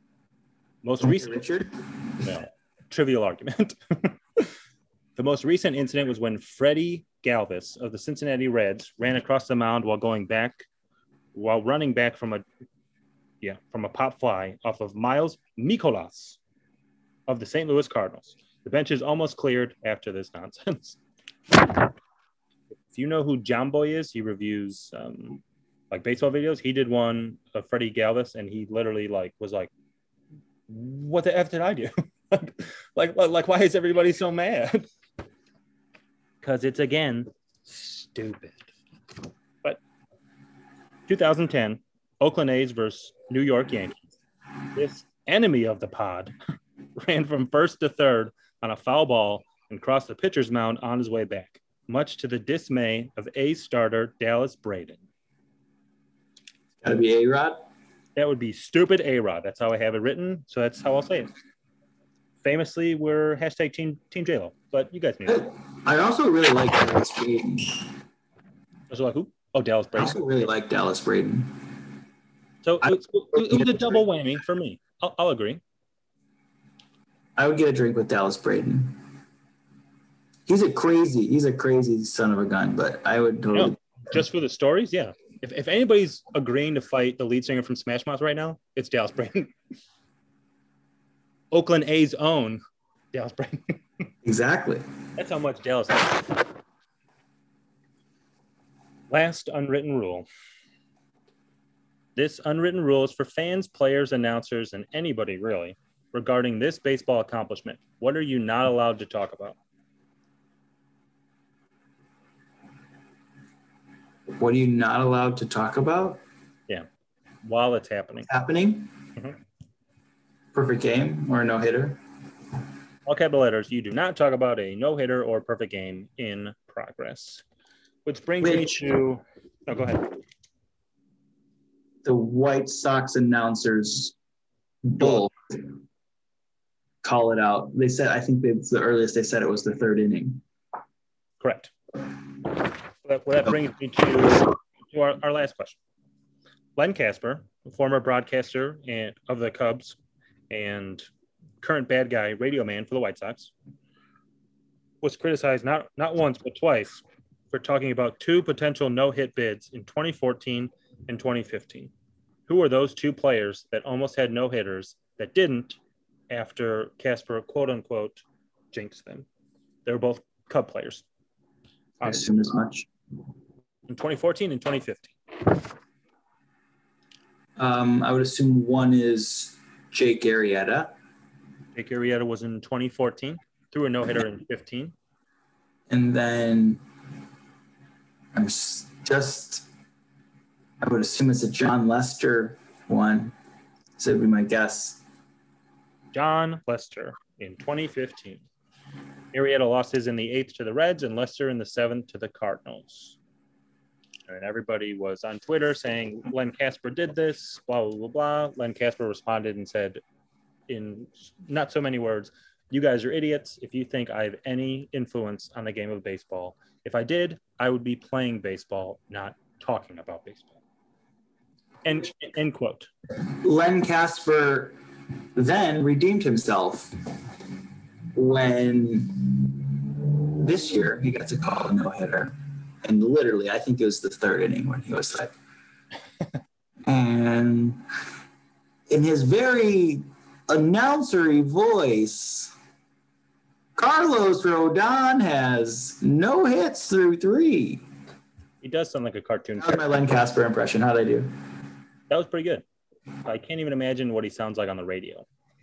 Most recent, Richard? No, trivial argument. The most recent incident was when Freddie Galvis of the Cincinnati Reds ran across the mound while going back, while running back from a, yeah, from a pop fly off of Miles Mikolas of the Saint Louis Cardinals. The bench is almost cleared after this nonsense. If you know who John Boy is, he reviews um, like baseball videos. He did one of Freddie Galvis, and he literally like was like, "What the f did I do? like, like, like, why is everybody so mad?" Because it's, again, stupid. But two thousand ten, Oakland A's versus New York Yankees. This enemy of the pod ran from first to third on a foul ball and crossed the pitcher's mound on his way back, much to the dismay of A's starter Dallas Braden. Gotta be A-Rod? That would be stupid A-Rod. That's how I have it written, so that's how I'll say it. Famously, we're hashtag Team Team J-Lo, but you guys know it. I also really like Dallas Braden. So like who? Oh, Dallas I Braden. also really like Dallas Braden. So it, it, it was a double whammy for me. I'll, I'll agree. I would get a drink with Dallas Braden. He's a crazy, he's a crazy son of a gun, but I would totally. No, just for the stories, yeah. If if anybody's agreeing to fight the lead singer from Smash Mouth right now, it's Dallas Braden. Oakland A's own Dallas Braden. Exactly. That's how much Dallas has. Last unwritten rule. This unwritten rule is for fans, players, announcers, and anybody really regarding this baseball accomplishment. What are you not allowed to talk about? What are you not allowed to talk about? Yeah, while it's happening. Happening? Mm-hmm. Perfect game or a no-hitter? All capital letters, you do not talk about a no-hitter or perfect game in progress. Which brings Which, me to... Oh, go ahead. The White Sox announcers bull call it out. They said, I think it's the earliest they said it was the third inning. Correct. Well, that brings me to, to our, our last question. Len Kasper, former broadcaster and, of the Cubs and current bad guy radio man for the White Sox, was criticized not, not once but twice for talking about two potential no-hit bids in twenty fourteen and twenty fifteen. Who are those two players that almost had no-hitters that didn't after Kasper, quote-unquote, jinxed them? They were both Cub players. I assume as much. In twenty fourteen and twenty fifteen. Um, I would assume one is Jake Arrieta. Jake Arrieta was in twenty fourteen, threw a no-hitter in fifteen. And then I'm just, I would assume it's a John Lester one. So that would be my guess. John Lester in twenty fifteen. Arrieta lost his in the eighth to the Reds and Lester in the seventh to the Cardinals. And everybody was on Twitter saying Len Kasper did this, blah, blah, blah, blah. Len Kasper responded and said in not so many words, you guys are idiots if you think I have any influence on the game of baseball. If I did, I would be playing baseball, not talking about baseball. End, end quote. Len Kasper then redeemed himself when this year he got to call a no-hitter. And literally, I think it was the third inning when he was like, and in his very announcery voice, Carlos Rodon has no hits through three. He does sound like a cartoon. That was my Len Kasper impression. How'd I do? That was pretty good. I can't even imagine what he sounds like on the radio.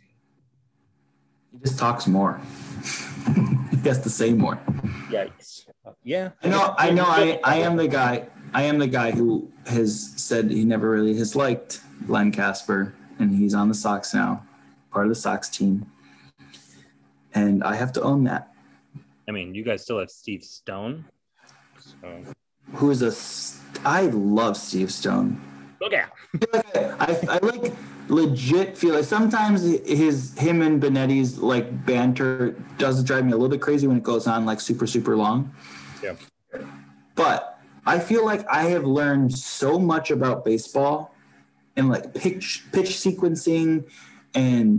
He just talks more. He has to say more. Yikes. Uh, yeah. I know, I know, I, I am the guy, I am the guy who has said he never really has liked Len Kasper, and he's on the Sox now, part of the Sox team. And I have to own that. I mean, you guys still have Steve Stone. So. Who is a, I love Steve Stone. Look out. I, I like legit feel like sometimes his him and Benetti's like banter does drive me a little bit crazy when it goes on like super super long. Yeah. But I feel like I have learned so much about baseball and like pitch pitch sequencing and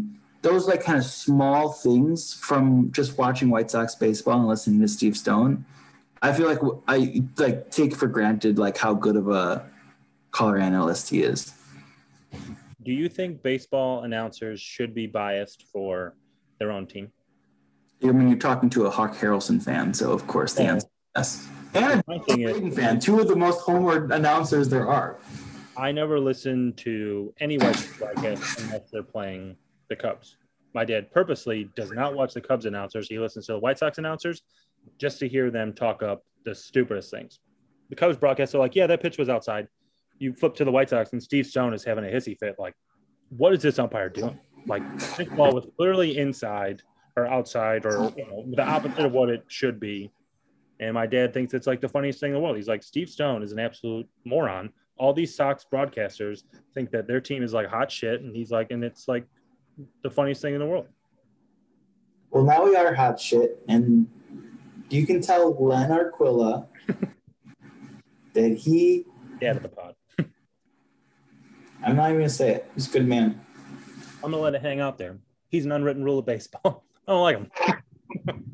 those like kind of small things from just watching White Sox baseball and listening to Steve Stone, I feel like I like take for granted like how good of a color analyst he is. Do you think baseball announcers should be biased for their own team? I mean, you're talking to a Hawk Harrelson fan, so of course the answer is yes. And a Braden fan, two of the most homered announcers there are. I never listen to any White Sox broadcast unless they're playing the Cubs. My dad purposely does not watch the Cubs announcers. He listens to the White Sox announcers just to hear them talk up the stupidest things. The Cubs broadcast are like, yeah, that pitch was outside. You flip to the White Sox and Steve Stone is having a hissy fit. Like, what is this umpire doing? Like, this ball was clearly inside or outside or, you know, the opposite of what it should be. And my dad thinks it's like the funniest thing in the world. He's like, Steve Stone is an absolute moron. All these Sox broadcasters think that their team is like hot shit. And he's like, and it's like the funniest thing in the world. Well, now we are hot shit. And you can tell Len Arquilla that he... Dad of the pod. I'm not even going to say it. He's a good man. I'm going to let it hang out there. He's an unwritten rule of baseball. I don't like him.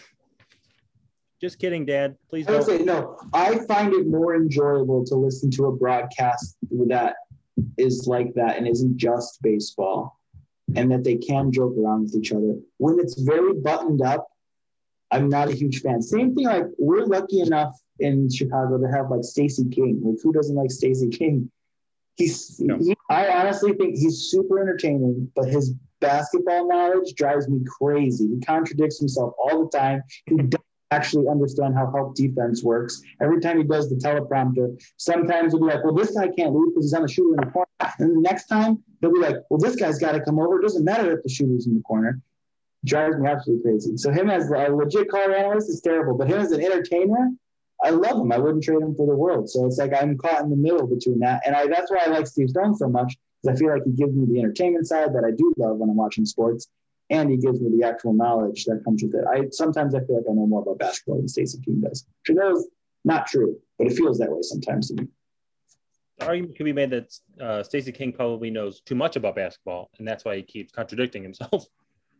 Just kidding, Dad. Please don't. I would say, no, I find it more enjoyable to listen to a broadcast that is like that and isn't just baseball, and that they can joke around with each other. When it's very buttoned up, I'm not a huge fan. Same thing, like we're lucky enough in Chicago to have like Stacey King. Like, who doesn't like Stacey King? He's, no. he, I honestly think he's super entertaining, but his basketball knowledge drives me crazy. He contradicts himself all the time. He doesn't actually understand how help defense works. Every time he does the teleprompter, sometimes he'll be like, well, this guy can't leave because he's on the shooter in the corner. And the next time, he'll be like, well, this guy's got to come over. It doesn't matter if the shooter's in the corner. It drives me absolutely crazy. So him as a legit color analyst is terrible, but him as an entertainer, I love him. I wouldn't trade him for the world. So it's like I'm caught in the middle between that. And I that's why I like Steve Stone so much, because I feel like he gives me the entertainment side that I do love when I'm watching sports, and he gives me the actual knowledge that comes with it. I sometimes I feel like I know more about basketball than Stacey King does. Which I know is not true, but it feels that way sometimes to me. The argument can be made that uh, Stacey King probably knows too much about basketball, and that's why he keeps contradicting himself.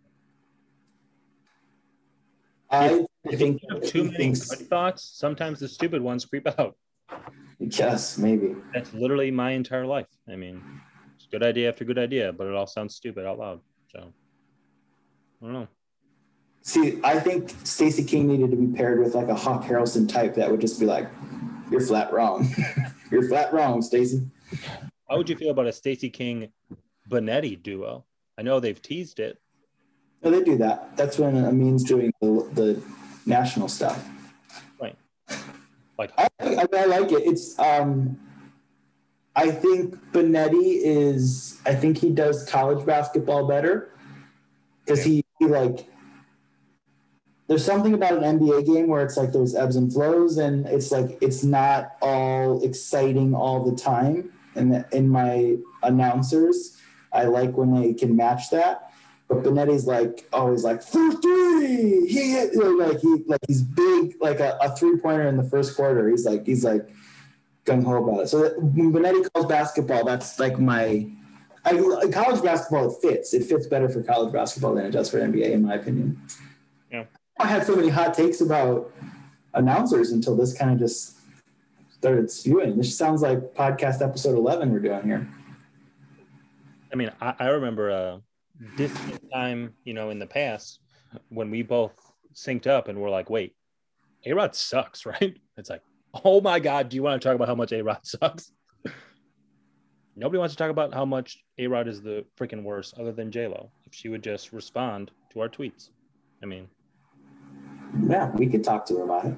I if think you have too many good thoughts, sometimes the stupid ones creep out. Yes, maybe. That's literally my entire life. I mean, it's good idea after good idea, but it all sounds stupid out loud. So, I don't know. See, I think Stacey King needed to be paired with like a Hawk Harrelson type that would just be like, you're flat wrong. You're flat wrong, Stacey. How would you feel about a Stacey King Benetti duo? I know they've teased it. No, they do that. That's when Amin's doing the, the national stuff. Right. Like I, I, I like it. It's um, I think Benetti is. I think he does college basketball better because he, he like. There's something about an N B A game where it's like there's ebbs and flows, and it's like it's not all exciting all the time. And in my announcers, I like when they can match that. But Benetti's like always like for three. He hit, you know, like he like he's big like a, a three pointer in the first quarter. He's like he's like gung ho about it. So that, when Benetti calls basketball, that's like my I, college basketball. It fits. It fits better for college basketball than it does for N B A, in my opinion. Yeah. I had so many hot takes about announcers until this kind of just started spewing. This sounds like podcast episode eleven we're doing here. I mean, I, I remember uh, this time, you know, in the past when we both synced up and we're like, wait, A-Rod sucks, right? It's like, oh my God, do you want to talk about how much A-Rod sucks? Nobody wants to talk about how much A-Rod is the freaking worst other than J-Lo. If she would just respond to our tweets. I mean, yeah, we could talk to her about it.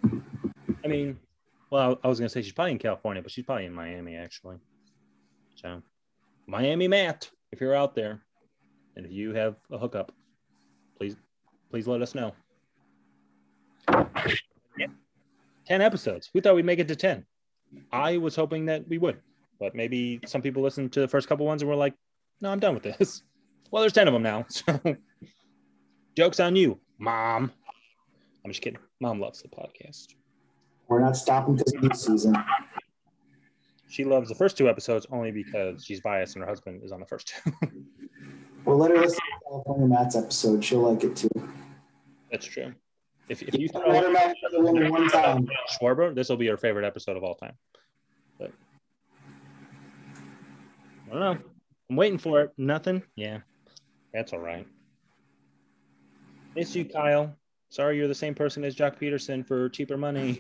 I mean, well, I was going to say she's probably in California, but she's probably in Miami, actually. So, Miami Matt, if you're out there, and if you have a hookup, please, please let us know. Yeah. ten episodes. We thought we'd make it to ten. I was hoping that we would, but maybe some people listened to the first couple ones and were like, no, I'm done with this. Well, there's ten of them now, so joke's on you, Mom. I'm just kidding. Mom loves the podcast. We're not stopping because of this season. She loves the first two episodes only because she's biased and her husband is on the first two. Well, let her listen California Matt's episode. She'll like it too. That's true. If, if you throw never met the woman one time, Schwarber, this will be your favorite episode of all time. But I don't know. I'm waiting for it. Nothing. Yeah, that's all right. Miss you, Kyle. Sorry, you're the same person as Jock Peterson for cheaper money.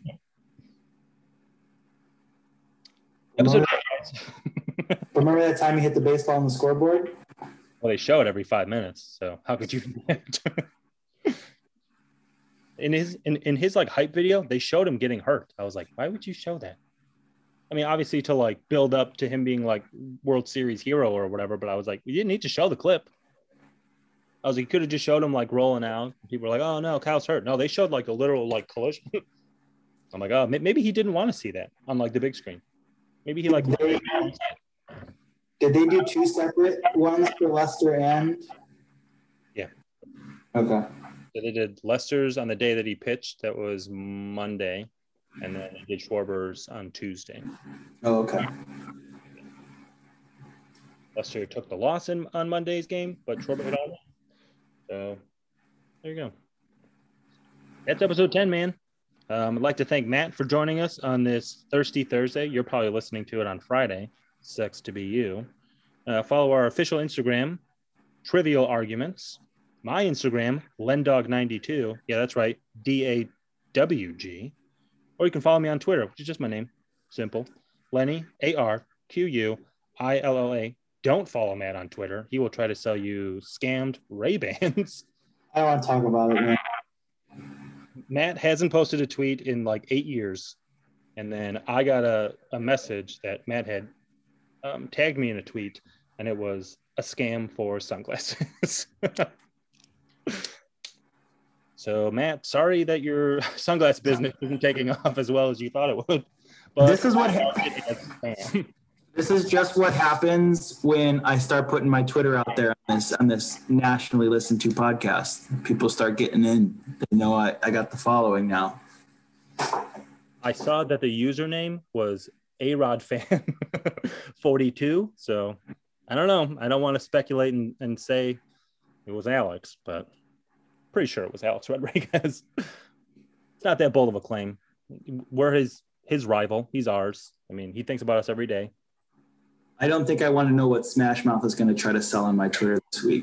Remember, remember that time you hit the baseball on the scoreboard? Well, they show it every five minutes, so how could you forget? in his in, in his like hype video, they showed him getting hurt. I was like, why would you show that? I mean, obviously to like build up to him being like World Series hero or whatever, but I was like, we didn't need to show the clip. I was like, you could have just showed him like rolling out. People were like, oh no, Kyle's hurt. No, they showed like a literal like collision. I'm like, oh, maybe he didn't want to see that on like the big screen. Maybe he like. Did they, did they do two separate ones for Lester and? Yeah. Okay. So they did Lester's on the day that he pitched. That was Monday, and then they did Schwarber's on Tuesday. Oh, okay. Lester took the loss in on Monday's game, but Schwarber hit all. So there you go. That's episode ten, man. Um, I'd like to thank Matt for joining us on this Thirsty Thursday. You're probably listening to it on Friday. Sucks to be you. Uh, follow our official Instagram, Trivial Arguments. My Instagram, Lendog ninety-two. Yeah, that's right. D A W G. Or you can follow me on Twitter, which is just my name. Simple. Lenny, A R Q U I L L A. Don't follow Matt on Twitter. He will try to sell you scammed Ray-Bans. I don't want to talk about it, man. Matt hasn't posted a tweet in like eight years. And then I got a, a message that Matt had um, tagged me in a tweet, and it was a scam for sunglasses. So, Matt, sorry that your sunglass business isn't taking off as well as you thought it would. But this is what happens. This is just what happens when I start putting my Twitter out there on this on this nationally listened to podcast. People start getting in. They know I, I got the following now. I saw that the username was A-Rod fan forty-two. So I don't know. I don't want to speculate and, and say it was Alex, but pretty sure it was Alex Rodriguez. It's not that bold of a claim. We're his his rival. He's ours. I mean, he thinks about us every day. I don't think I want to know what Smash Mouth is going to try to sell on my Twitter this week.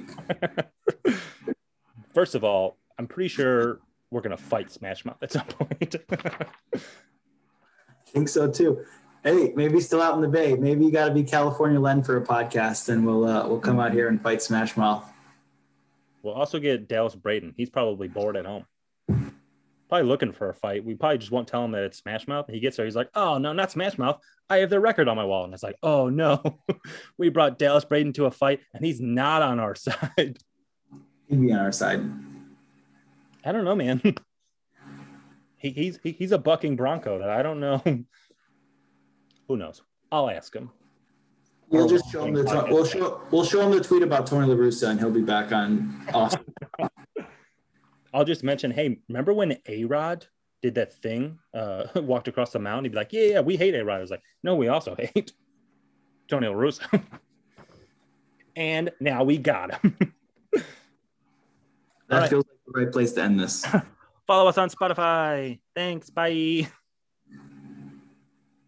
First of all, I'm pretty sure we're going to fight Smash Mouth at some point. I think so too. Hey, maybe still out in the Bay. Maybe you got to be California Len for a podcast, and we'll uh, we'll come out here and fight Smash Mouth. We'll also get Dallas Braden. He's probably bored at home. Probably looking for a fight. We probably just won't tell him that it's Smash Mouth. He gets there. He's like, oh, no, not Smash Mouth. I have their record on my wall. And it's like, oh, no. We brought Dallas Braden to a fight, and he's not on our side. He'd be on our side. I don't know, man. he, he's he, he's a bucking Bronco that I don't know. Who knows? I'll ask him. We'll just show him the t- we'll show we'll show him the tweet about Tony La Russa, and he'll be back on. Awesome. I'll just mention, hey, remember when A-Rod did that thing, uh, walked across the mountain? He'd be like, yeah, yeah, we hate A-Rod. I was like, no, we also hate Tony La Russa. And now we got him. That right. Feels like the right place to end this. Follow us on Spotify. Thanks. Bye.